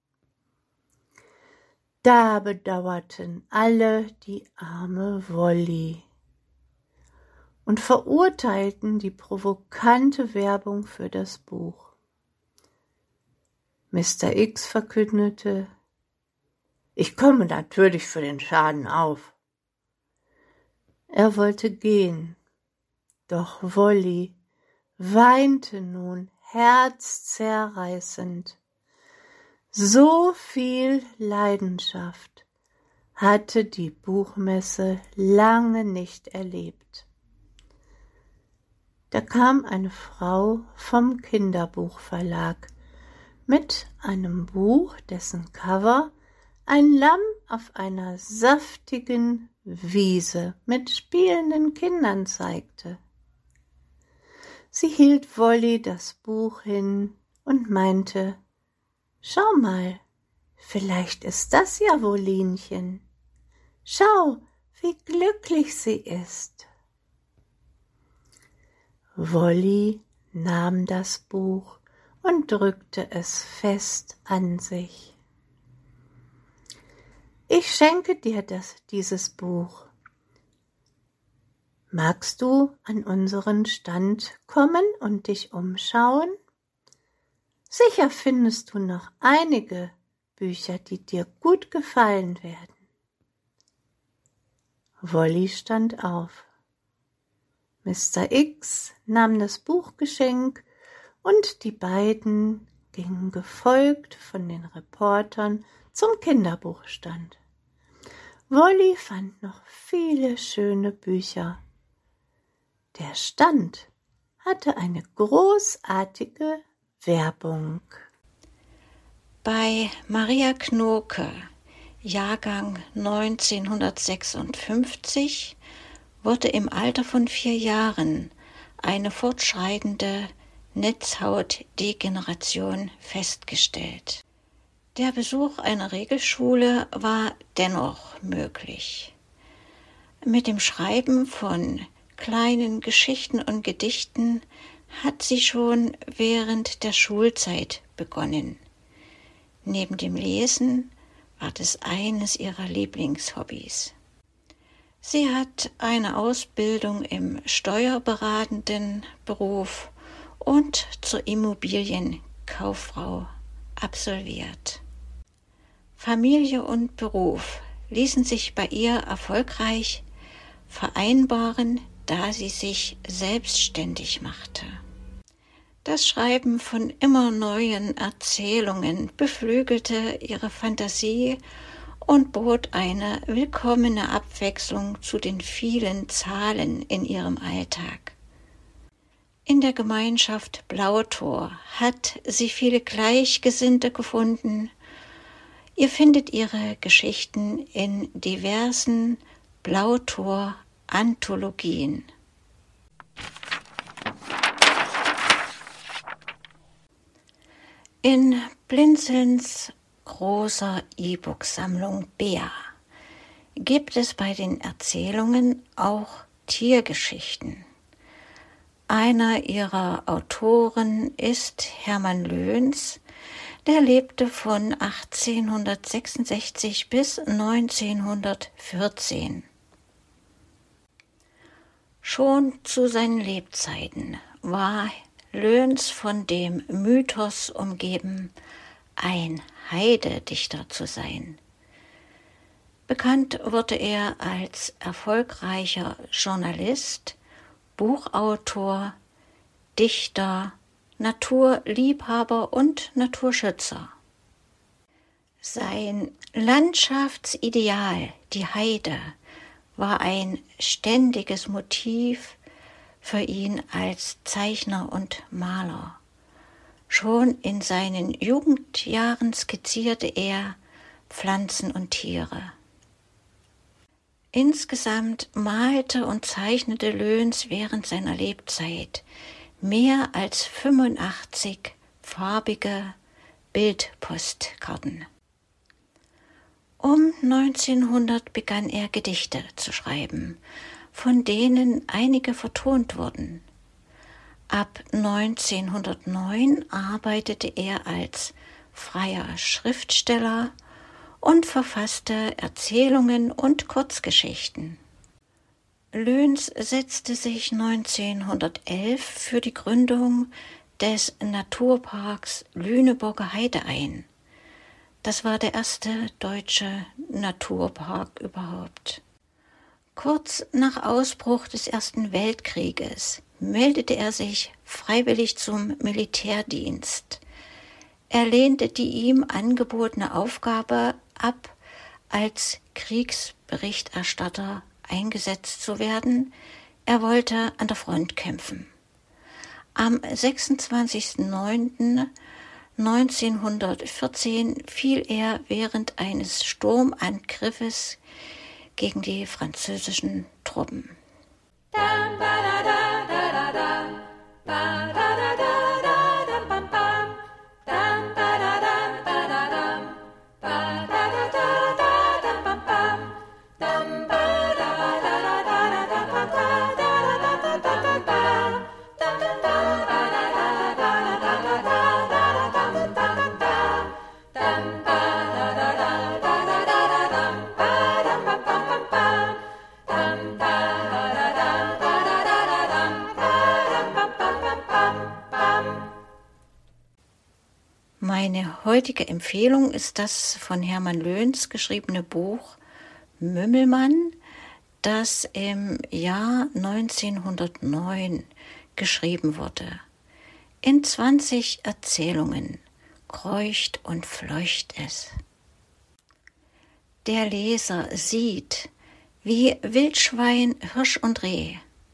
F: Da bedauerten alle die arme Wolli und verurteilten die provokante Werbung für das Buch. Mister X verkündete: Ich komme natürlich für den Schaden auf. Er wollte gehen, doch Wolli weinte nun herzzerreißend. So viel Leidenschaft hatte die Buchmesse lange nicht erlebt. Da kam eine Frau vom Kinderbuchverlag mit einem Buch, dessen Cover ein Lamm auf einer saftigen Wiese mit spielenden Kindern zeigte. Sie hielt Wolli das Buch hin und meinte: Schau mal, vielleicht ist das ja Wolinchen. Schau, wie glücklich sie ist. Wolli nahm das Buch und drückte es fest an sich. Ich schenke dir das, dieses Buch. Magst du an unseren Stand kommen und dich umschauen? Sicher findest du noch einige Bücher, die dir gut gefallen werden. Wolli stand auf. Mister X nahm das Buchgeschenk und die beiden gingen gefolgt von den Reportern zum Kinderbuchstand. Wolli fand noch viele schöne Bücher. Der Stand hatte eine großartige Werbung.
A: Bei Maria Knoke, Jahrgang neunzehnhundertsechsundfünfzig, wurde im Alter von vier Jahren eine fortschreitende Netzhautdegeneration festgestellt. Der Besuch einer Regelschule war dennoch möglich. Mit dem Schreiben von kleinen Geschichten und Gedichten hat sie schon während der Schulzeit begonnen. Neben dem Lesen war das eines ihrer Lieblingshobbys. Sie hat eine Ausbildung im steuerberatenden Beruf und zur Immobilienkauffrau absolviert. Familie und Beruf ließen sich bei ihr erfolgreich vereinbaren, da sie sich selbstständig machte. Das Schreiben von immer neuen Erzählungen beflügelte ihre Fantasie und bot eine willkommene Abwechslung zu den vielen Zahlen in ihrem Alltag. In der Gemeinschaft Blautor hat sie viele Gleichgesinnte gefunden. Ihr findet ihre Geschichten in diversen Blautor-Anthologien. In Blinzelns großer E-Book-Sammlung Bea gibt es bei den Erzählungen auch Tiergeschichten. Einer ihrer Autoren ist Hermann Löns, der lebte von achtzehnhundertsechsundsechzig bis neunzehnhundertvierzehn. Schon zu seinen Lebzeiten war Löns von dem Mythos umgeben, ein Heidedichter zu sein. Bekannt wurde er als erfolgreicher Journalist, Buchautor, Dichter, Naturliebhaber und Naturschützer. Sein Landschaftsideal, die Heide, war ein ständiges Motiv für ihn als Zeichner und Maler. Schon in seinen Jugendjahren skizzierte er Pflanzen und Tiere. Insgesamt malte und zeichnete Löns während seiner Lebzeit mehr als fünfundachtzig farbige Bildpostkarten. Um neunzehnhundert begann er Gedichte zu schreiben, von denen einige vertont wurden. Ab neunzehnhundertneun arbeitete er als freier Schriftsteller und verfasste Erzählungen und Kurzgeschichten. Löns setzte sich neunzehnhundertelf für die Gründung des Naturparks Lüneburger Heide ein. Das war der erste deutsche Naturpark überhaupt. Kurz nach Ausbruch des Ersten Weltkrieges meldete er sich freiwillig zum Militärdienst. Er lehnte die ihm angebotene Aufgabe ab, als Kriegsberichterstatter eingesetzt zu werden. Er wollte an der Front kämpfen. Am sechsundzwanzigsten neunten neunzehnhundertvierzehn fiel er während eines Sturmangriffes gegen die französischen Truppen. Meine heutige Empfehlung ist das von Hermann Löns geschriebene Buch Mümmelmann, das im Jahr neunzehnhundertneun geschrieben wurde. In zwanzig Erzählungen kreucht und fleucht es. Der Leser sieht, wie Wildschwein, Hirsch und Reh,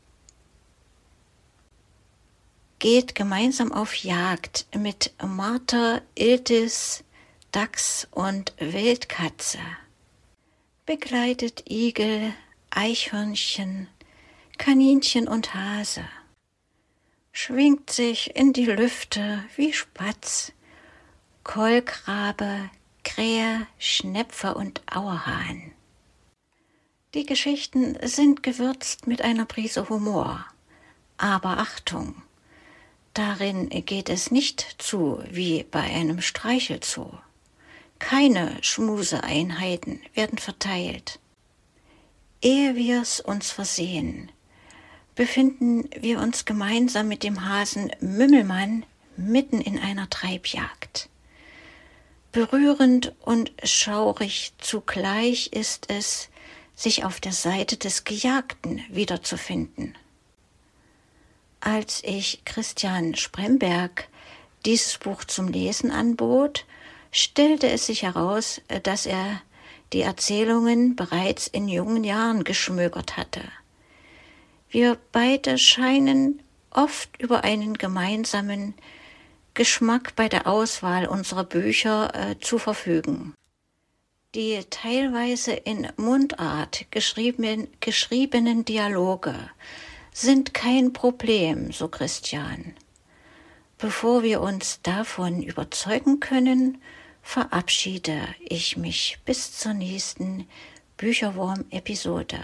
A: geht gemeinsam auf Jagd mit Marter, Iltis, Dachs und Wildkatze, begleitet Igel, Eichhörnchen, Kaninchen und Hase, schwingt sich in die Lüfte wie Spatz, Kolkrabe, Krähe, Schnepfer und Auerhahn. Die Geschichten sind gewürzt mit einer Prise Humor, aber Achtung! Darin geht es nicht zu wie bei einem Streichelzoo. Keine Schmuseeinheiten werden verteilt. Ehe wir's uns versehen, befinden wir uns gemeinsam mit dem Hasen Mümmelmann mitten in einer Treibjagd. Berührend und schaurig zugleich ist es, sich auf der Seite des Gejagten wiederzufinden. Als ich Christian Spremberg dieses Buch zum Lesen anbot, stellte es sich heraus, dass er die Erzählungen bereits in jungen Jahren geschmökert hatte. Wir beide scheinen oft über einen gemeinsamen Geschmack bei der Auswahl unserer Bücher äh, zu verfügen. Die teilweise in Mundart geschriebenen, geschriebenen Dialoge sind kein Problem, so Christian. Bevor wir uns davon überzeugen können, verabschiede ich mich bis zur nächsten Bücherwurm-Episode.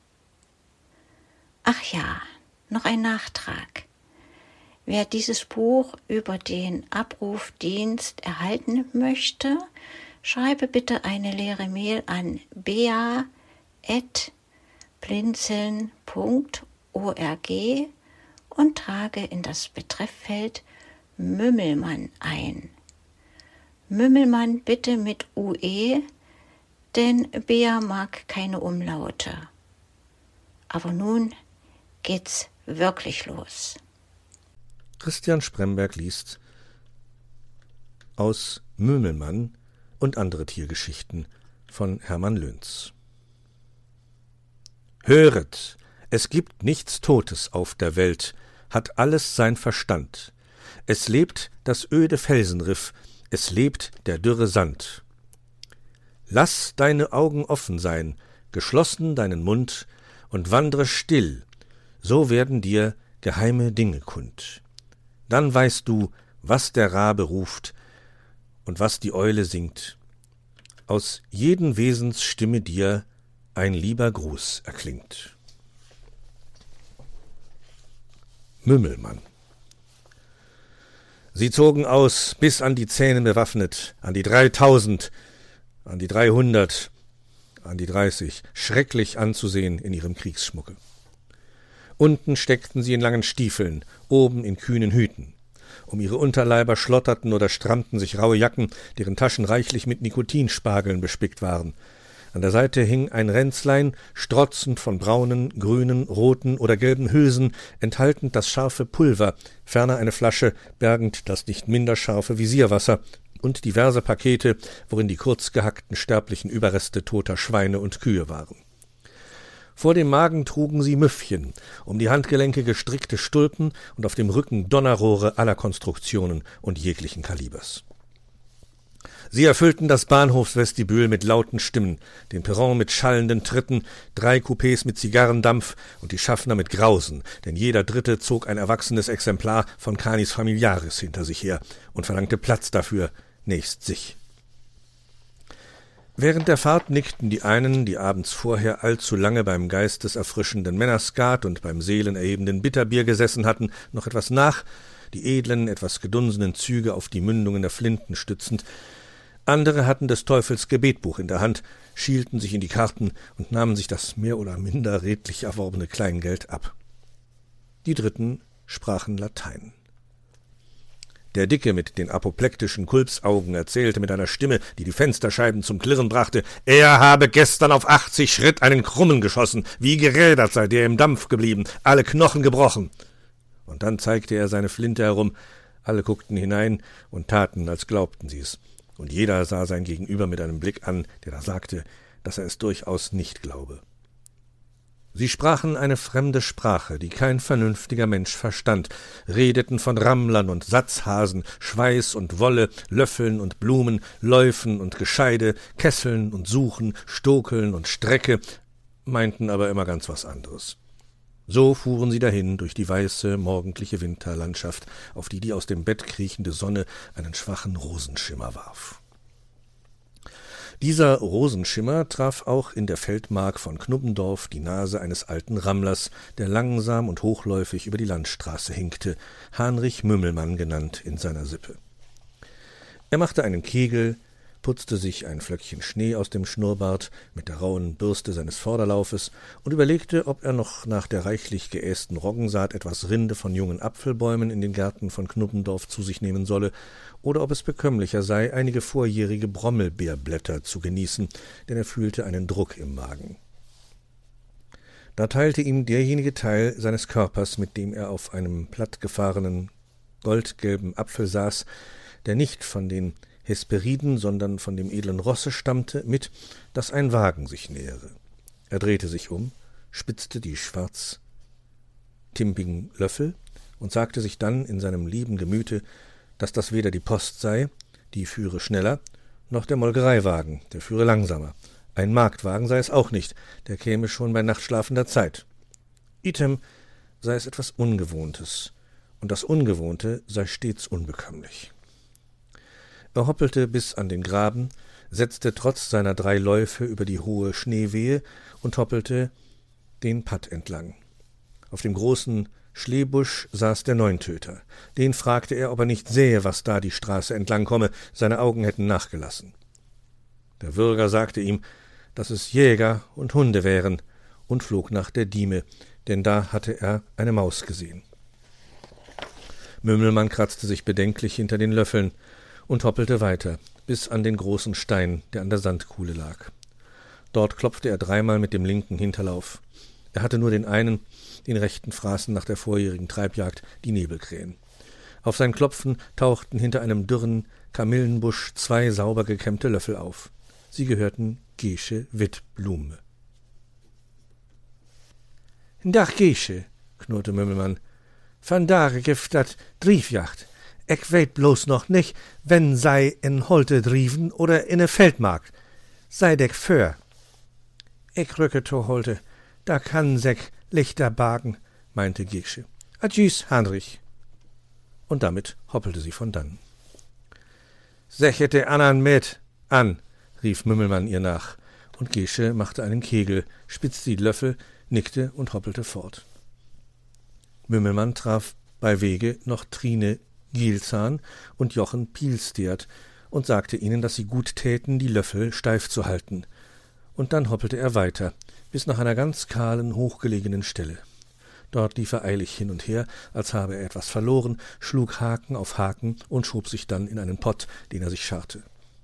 A: Ach ja, noch ein Nachtrag. Wer dieses Buch über den Abrufdienst erhalten möchte, schreibe bitte eine leere Mail an bea at blinzeln punkt O R G und trage in das Betrefffeld Mümmelmann ein. Mümmelmann bitte mit U E, denn Bea mag keine Umlaute. Aber nun geht's wirklich los.
G: Christian Spremberg liest aus Mümmelmann und andere Tiergeschichten von Hermann Löns. Höret, es gibt nichts Totes auf der Welt, hat alles sein Verstand. Es lebt das öde Felsenriff, es lebt der dürre Sand. Lass deine Augen offen sein, geschlossen deinen Mund, und wandre still, so werden dir geheime Dinge kund. Dann weißt du, was der Rabe ruft und was die Eule singt. Aus jeden Wesens Stimme dir ein lieber Gruß erklingt. Mümmelmann. Sie zogen aus, bis an die Zähne bewaffnet, an die dreitausend, an die dreihundert, an die dreißig, schrecklich anzusehen in ihrem Kriegsschmucke. Unten steckten sie in langen Stiefeln, oben in kühnen Hüten. Um ihre Unterleiber schlotterten oder strammten sich raue Jacken, deren Taschen reichlich mit Nikotinspargeln bespickt waren. An der Seite hing ein Ränzlein, strotzend von braunen, grünen, roten oder gelben Hülsen, enthaltend das scharfe Pulver, ferner eine Flasche, bergend das nicht minder scharfe Visierwasser und diverse Pakete, worin die kurzgehackten sterblichen Überreste toter Schweine und Kühe waren. Vor dem Magen trugen sie Müffchen, um die Handgelenke gestrickte Stulpen und auf dem Rücken Donnerrohre aller Konstruktionen und jeglichen Kalibers. Sie erfüllten das Bahnhofsvestibül mit lauten Stimmen, den Perron mit schallenden Tritten, drei Coupés mit Zigarrendampf und die Schaffner mit Grausen, denn jeder Dritte zog ein erwachsenes Exemplar von Canis Familiaris hinter sich her und verlangte Platz dafür nächst sich. Während der Fahrt nickten die einen, die abends vorher allzu lange beim geisteserfrischenden Männerskat und beim seelenerhebenden Bitterbier gesessen hatten, noch etwas nach, die edlen, etwas gedunsenen Züge auf die Mündungen der Flinten stützend. Andere hatten des Teufels Gebetbuch in der Hand, schielten sich in die Karten und nahmen sich das mehr oder minder redlich erworbene Kleingeld ab. Die Dritten sprachen Latein. Der Dicke mit den apoplektischen Kulpsaugen erzählte mit einer Stimme, die die Fensterscheiben zum Klirren brachte, er habe gestern auf achtzig Schritt einen Krummen geschossen, wie gerädert sei der im Dampf geblieben, alle Knochen gebrochen. Und dann zeigte er seine Flinte herum, alle guckten hinein und taten, als glaubten sie es, und jeder sah sein Gegenüber mit einem Blick an, der da sagte, dass er es durchaus nicht glaube. Sie sprachen eine fremde Sprache, die kein vernünftiger Mensch verstand, redeten von Rammlern und Satzhasen, Schweiß und Wolle, Löffeln und Blumen, Läufen und Gescheide, Kesseln und Suchen, Stokeln und Strecke, meinten aber immer ganz was anderes. So fuhren sie dahin durch die weiße, morgendliche Winterlandschaft, auf die die aus dem Bett kriechende Sonne einen schwachen Rosenschimmer warf. Dieser Rosenschimmer traf auch in der Feldmark von Knubbendorf die Nase eines alten Rammlers, der langsam und hochläufig über die Landstraße hinkte, Hanrich Mümmelmann genannt in seiner Sippe. Er machte einen Kegel, putzte sich ein Flöckchen Schnee aus dem Schnurrbart mit der rauen Bürste seines Vorderlaufes und überlegte, ob er noch nach der reichlich geästen Roggensaat etwas Rinde von jungen Apfelbäumen in den Gärten von Knubbendorf zu sich nehmen solle, oder ob es bekömmlicher sei, einige vorjährige Brommelbeerblätter zu genießen, denn er fühlte einen Druck im Magen. Da teilte ihm derjenige Teil seines Körpers, mit dem er auf einem plattgefahrenen, goldgelben Apfel saß, der nicht von den Hesperiden, sondern von dem edlen Rosse stammte, mit, dass ein Wagen sich nähere. Er drehte sich um, spitzte die schwarz-timpigen Löffel und sagte sich dann in seinem lieben Gemüte, dass das weder die Post sei, die führe schneller, noch der Molkereiwagen, der führe langsamer. Ein Marktwagen sei es auch nicht, der käme schon bei nachtschlafender Zeit. Item sei es etwas Ungewohntes, und das Ungewohnte sei stets unbekömmlich. Er hoppelte bis an den Graben, setzte trotz seiner drei Läufe über die hohe Schneewehe und hoppelte den Patt entlang. Auf dem großen Schleebusch saß der Neuntöter. Den fragte er, ob er nicht sähe, was da die Straße entlang komme, seine Augen hätten nachgelassen. Der Würger sagte ihm, dass es Jäger und Hunde wären, und flog nach der Dieme, denn da hatte er eine Maus gesehen. Mümmelmann kratzte sich bedenklich hinter den Löffeln und hoppelte weiter, bis an den großen Stein, der an der Sandkuhle lag. Dort klopfte er dreimal mit dem linken Hinterlauf. Er hatte nur den einen, den rechten fraßen nach der vorjährigen Treibjagd die Nebelkrähen. Auf sein Klopfen tauchten hinter einem dürren Kamillenbusch zwei sauber gekämmte Löffel auf. Sie gehörten Gesche Wittblume. »Dach, Gesche«, knurrte Mümmelmann, »vandare gift dat Driefjacht. Ich weet bloß noch nicht, wenn sei in Holte drieven oder in e Feldmarkt. Sei deck für.« »Ich rücke to Holte, da kann sek Lichter bagen«, meinte Gesche. »Adjüs, Hanrich.« Und damit hoppelte sie von dannen. »Sechet de andern mit an«, rief Mümmelmann ihr nach, und Gesche machte einen Kegel, spitzte die Löffel, nickte und hoppelte fort. Mümmelmann traf bei Wege noch Trine Gielzahn und Jochen Pielstert und sagte ihnen, dass sie gut täten, die Löffel steif zu halten. Und dann hoppelte er weiter, bis nach einer ganz kahlen, hochgelegenen Stelle. Dort lief er eilig hin und her, als habe er etwas verloren, schlug Haken auf Haken und schob sich dann in einen Pott, den er sich scharrte.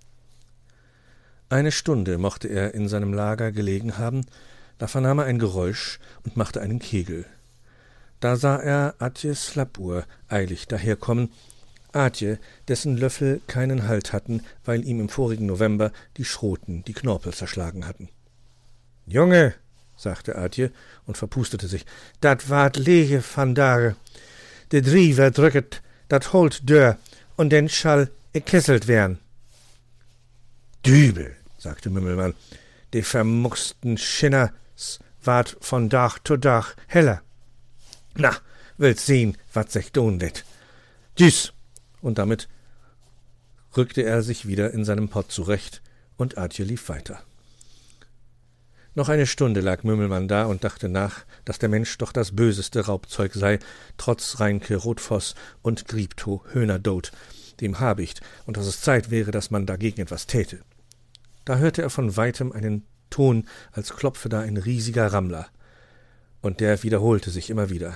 G: Eine Stunde mochte er in seinem Lager gelegen haben, da vernahm er ein Geräusch und machte einen Kegel. Da sah er Atje Slappur eilig daherkommen, Atje, dessen Löffel keinen Halt hatten, weil ihm im vorigen November die Schroten die Knorpel zerschlagen hatten. »Junge«, sagte Atje und verpustete sich, »dat ward Lege vandare. De Driever drücket dat Holt dör, und denn schall ekesselt werden.« »Dübel«, sagte Mümmelmann, »de vermucksten Schinners ward von Dach zu Dach heller. Na, willst sehen, wat sech tun wird. Tschüss!« Und damit rückte er sich wieder in seinem Pott zurecht, und Atje lief weiter. Noch eine Stunde lag Mümmelmann da und dachte nach, dass der Mensch doch das böseste Raubzeug sei, trotz Reinke Rotfoss und Griebtow Höhnerdot, dem Habicht, und dass es Zeit wäre, dass man dagegen etwas täte. Da hörte er von weitem einen Ton, als klopfe da ein riesiger Rammler, und der wiederholte sich immer wieder.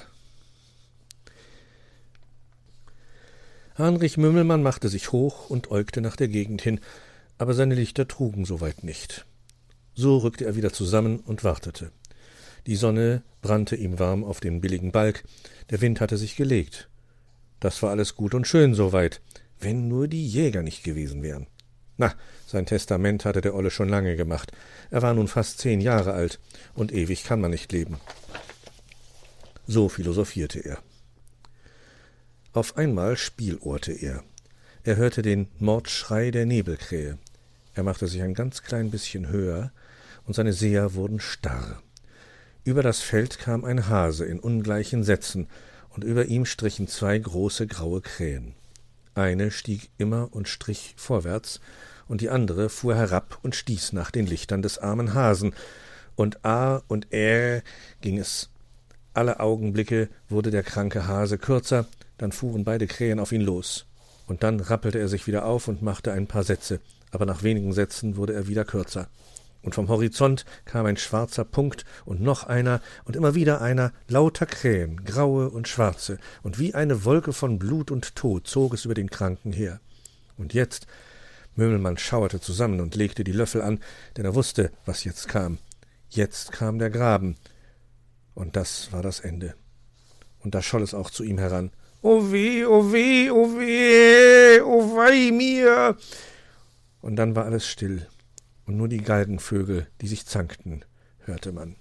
G: Heinrich Mümmelmann machte sich hoch und äugte nach der Gegend hin, aber seine Lichter trugen soweit nicht. So rückte er wieder zusammen und wartete. Die Sonne brannte ihm warm auf den billigen Balg, der Wind hatte sich gelegt. Das war alles gut und schön soweit, wenn nur die Jäger nicht gewesen wären. Na, sein Testament hatte der Olle schon lange gemacht. Er war nun fast zehn Jahre alt, und ewig kann man nicht leben. So philosophierte er. Auf einmal spielohrte er. Er hörte den Mordschrei der Nebelkrähe. Er machte sich ein ganz klein bisschen höher, und seine Seher wurden starr. Über das Feld kam ein Hase in ungleichen Sätzen, und über ihm strichen zwei große graue Krähen. Eine stieg immer und strich vorwärts, und die andere fuhr herab und stieß nach den Lichtern des armen Hasen, und ah und äh ging es. Alle Augenblicke wurde der kranke Hase kürzer, dann fuhren beide Krähen auf ihn los. Und dann rappelte er sich wieder auf und machte ein paar Sätze, aber nach wenigen Sätzen wurde er wieder kürzer. Und vom Horizont kam ein schwarzer Punkt und noch einer und immer wieder einer, lauter Krähen, graue und schwarze, und wie eine Wolke von Blut und Tod zog es über den Kranken her. Und jetzt, Mümmelmann schauerte zusammen und legte die Löffel an, denn er wusste, was jetzt kam. Jetzt kam der Graben. Und das war das Ende. Und da scholl es auch zu ihm heran. »O weh, o weh, o weh, o wei mir!« Und dann war alles still, und nur die Galgenvögel, die sich zankten, hörte man.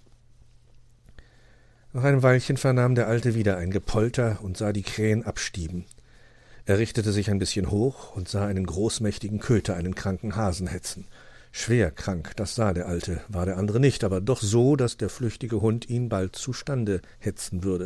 G: Nach einem Weilchen vernahm der Alte wieder ein Gepolter und sah die Krähen abstieben. Er richtete sich ein bisschen hoch und sah einen großmächtigen Köter einen kranken Hasen hetzen. Schwer krank, das sah der Alte, war der andere nicht, aber doch so, dass der flüchtige Hund ihn bald zustande hetzen würde.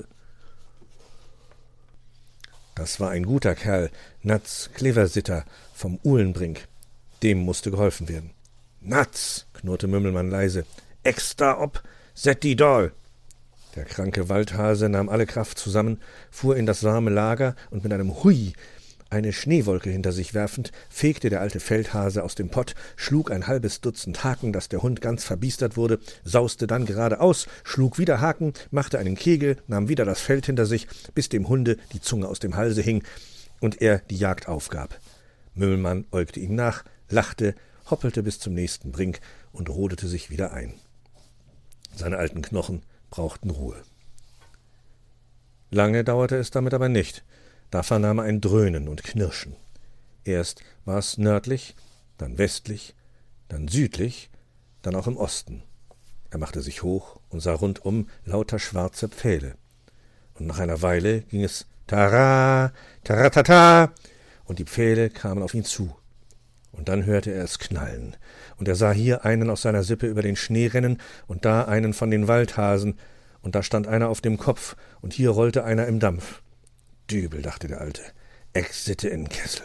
G: Das war ein guter Kerl, Natz Kleversitter vom Uhlenbrink. Dem musste geholfen werden. »Natz«, knurrte Mümmelmann leise, »extra ob, set die Doll!« Der kranke Waldhase nahm alle Kraft zusammen, fuhr in das warme Lager und mit einem Hui Eine Schneewolke hinter sich werfend, fegte der alte Feldhase aus dem Pott, schlug ein halbes Dutzend Haken, dass der Hund ganz verbiestert wurde, sauste dann geradeaus, schlug wieder Haken, machte einen Kegel, nahm wieder das Feld hinter sich, bis dem Hunde die Zunge aus dem Halse hing und er die Jagd aufgab. Mümmelmann äugte ihm nach, lachte, hoppelte bis zum nächsten Brink und rodete sich wieder ein. Seine alten Knochen brauchten Ruhe. Lange dauerte es damit aber nicht. Da vernahm er ein Dröhnen und Knirschen. Erst war es nördlich, dann westlich, dann südlich, dann auch im Osten. Er machte sich hoch und sah rundum lauter schwarze Pfähle. Und nach einer Weile ging es Tara, Taratata, und die Pfähle kamen auf ihn zu. Und dann hörte er es knallen, und er sah hier einen aus seiner Sippe über den Schnee rennen und da einen von den Waldhasen, und da stand einer auf dem Kopf, und hier rollte einer im Dampf. Dübel, dachte der Alte, Ex-Sitte in Kessel.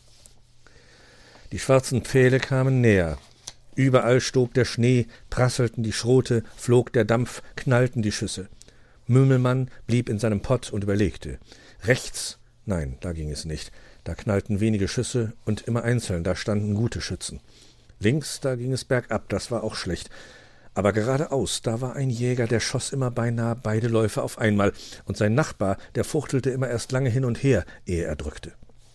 G: Die schwarzen Pfähle kamen näher. Überall stob der Schnee, prasselten die Schrote, flog der Dampf, knallten die Schüsse. Mümmelmann blieb in seinem Pott und überlegte. Rechts? Nein, da ging es nicht. Da knallten wenige Schüsse und immer einzeln, da standen gute Schützen. Links, da ging es bergab, das war auch schlecht. Aber geradeaus, da war ein Jäger, der schoss immer beinahe beide Läufe auf einmal, und sein Nachbar, der fuchtelte immer erst lange hin und her, ehe er drückte.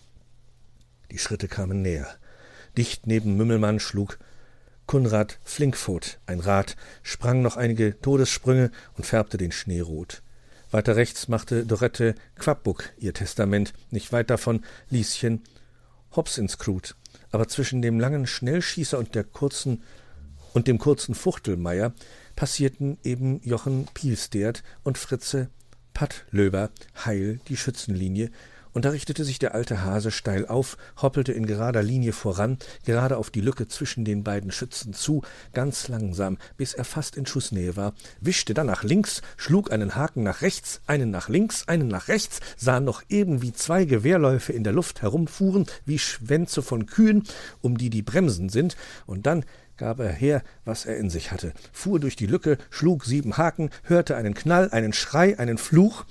G: Die Schritte kamen näher. Dicht neben Mümmelmann schlug Kunrad Flinkfot ein Rad, sprang noch einige Todessprünge und färbte den Schnee rot. Weiter rechts machte Dorette Quappbuck ihr Testament, nicht weit davon Lieschen Hopsinskrut, aber zwischen dem langen Schnellschießer und der kurzen und dem kurzen Fuchtelmeier passierten eben Jochen Pielstert und Fritze Pattlöber heil die Schützenlinie, und da richtete sich der alte Hase steil auf, hoppelte in gerader Linie voran, gerade auf die Lücke zwischen den beiden Schützen zu, ganz langsam, bis er fast in Schussnähe war, wischte dann nach links, schlug einen Haken nach rechts, einen nach links, einen nach rechts, sah noch eben, wie zwei Gewehrläufe in der Luft herumfuhren, wie Schwänze von Kühen, um die die Bremsen sind, und dann gab er her, was er in sich hatte, fuhr durch die Lücke, schlug sieben Haken, hörte einen Knall, einen Schrei, einen Fluch,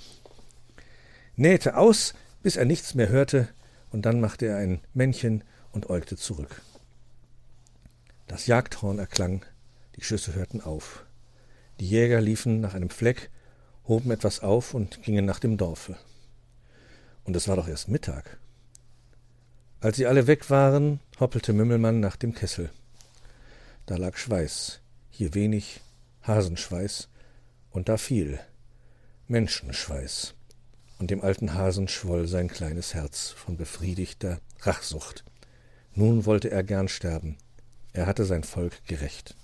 G: nähte aus, bis er nichts mehr hörte, und dann machte er ein Männchen und äugte zurück. Das Jagdhorn erklang, die Schüsse hörten auf. Die Jäger liefen nach einem Fleck, hoben etwas auf und gingen nach dem Dorfe. Und es war doch erst Mittag. Als sie alle weg waren, hoppelte Mümmelmann nach dem Kessel. Da lag Schweiß, hier wenig, Hasenschweiß, und da viel, Menschenschweiß. Und dem alten Hasen schwoll sein kleines Herz von befriedigter Rachsucht. Nun wollte er gern sterben. Er hatte sein Volk gerächt.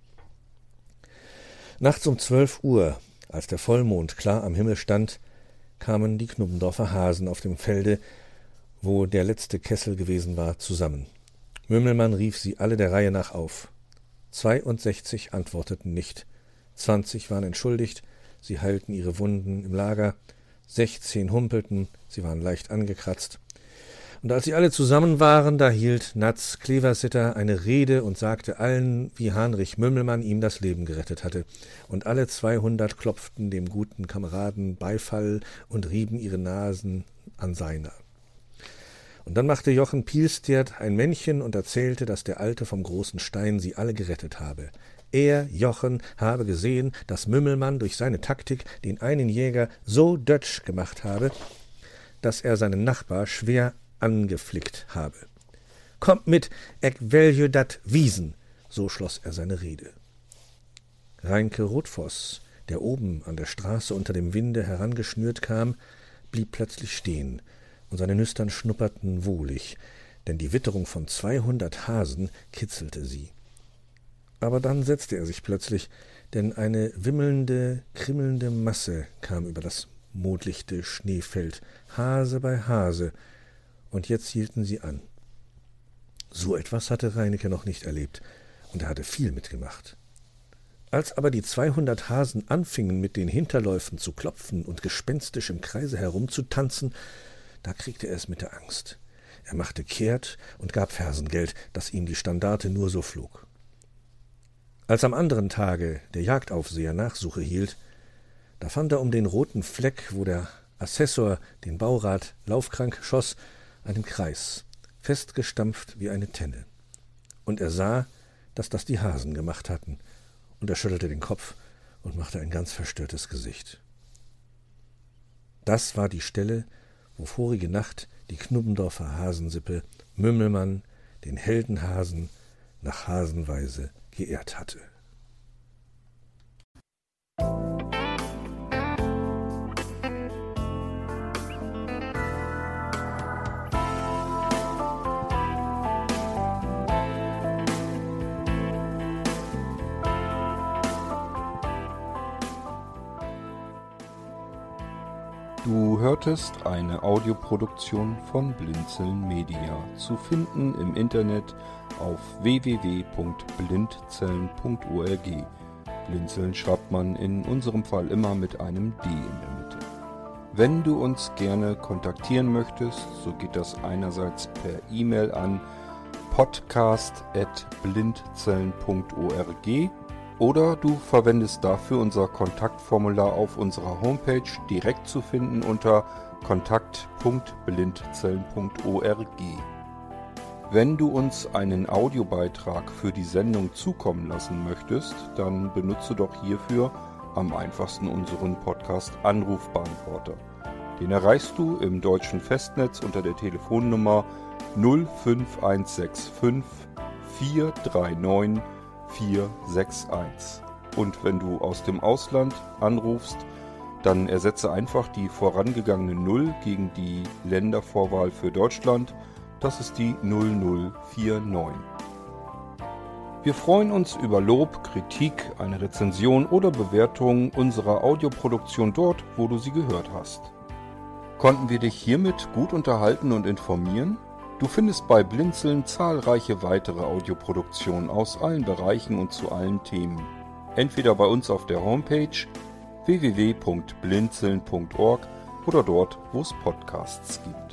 G: Nachts um zwölf Uhr, als der Vollmond klar am Himmel stand, kamen die Knubbendorfer Hasen auf dem Felde, wo der letzte Kessel gewesen war, zusammen. Mümmelmann rief sie alle der Reihe nach auf. Zweiundsechzig antworteten nicht. Zwanzig waren entschuldigt, sie heilten ihre Wunden im Lager. Sechzehn humpelten, sie waren leicht angekratzt. Und als sie alle zusammen waren, da hielt Natz Kleversitter eine Rede und sagte allen, wie Hanrich Mümmelmann ihm das Leben gerettet hatte. Und alle zweihundert klopften dem guten Kameraden Beifall und rieben ihre Nasen an seiner. Und dann machte Jochen Pielstert ein Männchen und erzählte, dass der Alte vom großen Stein sie alle gerettet habe. Er, Jochen, habe gesehen, dass Mümmelmann durch seine Taktik den einen Jäger so dötsch gemacht habe, dass er seinen Nachbar schwer angeflickt habe. »Kommt mit, eck welje dat wiesen«, so schloss er seine Rede. Reinke Rotfoss, der oben an der Straße unter dem Winde herangeschnürt kam, blieb plötzlich stehen, und seine Nüstern schnupperten wohlig, denn die Witterung von zweihundert Hasen kitzelte sie. Aber dann setzte er sich plötzlich, denn eine wimmelnde, krimmelnde Masse kam über das mondlichte Schneefeld, Hase bei Hase, und jetzt hielten sie an. So etwas hatte Reineke noch nicht erlebt, und er hatte viel mitgemacht. Als aber die zweihundert Hasen anfingen, mit den Hinterläufen zu klopfen und gespenstisch im Kreise herumzutanzen, da kriegte er es mit der Angst. Er machte kehrt und gab Fersengeld, dass ihm die Standarte nur so flog. Als am anderen Tage der Jagdaufseher Nachsuche hielt, da fand er um den roten Fleck, wo der Assessor den Baurat laufkrank schoss, einen Kreis, festgestampft wie eine Tenne. Und er sah, dass das die Hasen gemacht hatten, und er schüttelte den Kopf und machte ein ganz verstörtes Gesicht. Das war die Stelle, wo vorige Nacht die Knubbendorfer Hasensippe Mümmelmann, den Heldenhasen, nach Hasenweise geehrt hatte.
E: Du hörtest eine Audioproduktion von Blinzeln Media, zu finden im Internet auf w w w punkt blindzellen punkt org. Blinzeln schreibt man in unserem Fall immer mit einem D in der Mitte. Wenn du uns gerne kontaktieren möchtest, so geht das einerseits per E-Mail an podcast at blindzellen punkt org oder du verwendest dafür unser Kontaktformular auf unserer Homepage, direkt zu finden unter kontakt punkt blindzellen punkt org. Wenn du uns einen Audiobeitrag für die Sendung zukommen lassen möchtest, dann benutze doch hierfür am einfachsten unseren Podcast Anrufbeantworter. Den erreichst du im deutschen Festnetz unter der Telefonnummer null fünf eins sechs fünf vier drei neun vier sechs eins. Und wenn du aus dem Ausland anrufst, dann ersetze einfach die vorangegangene null gegen die Ländervorwahl für Deutschland. Das ist die null null vier neun. Wir freuen uns über Lob, Kritik, eine Rezension oder Bewertung unserer Audioproduktion dort, wo du sie gehört hast. Konnten wir dich hiermit gut unterhalten und informieren? Du findest bei Blinzeln zahlreiche weitere Audioproduktionen aus allen Bereichen und zu allen Themen. Entweder bei uns auf der Homepage w w w punkt blinzeln punkt org oder dort, wo es Podcasts gibt.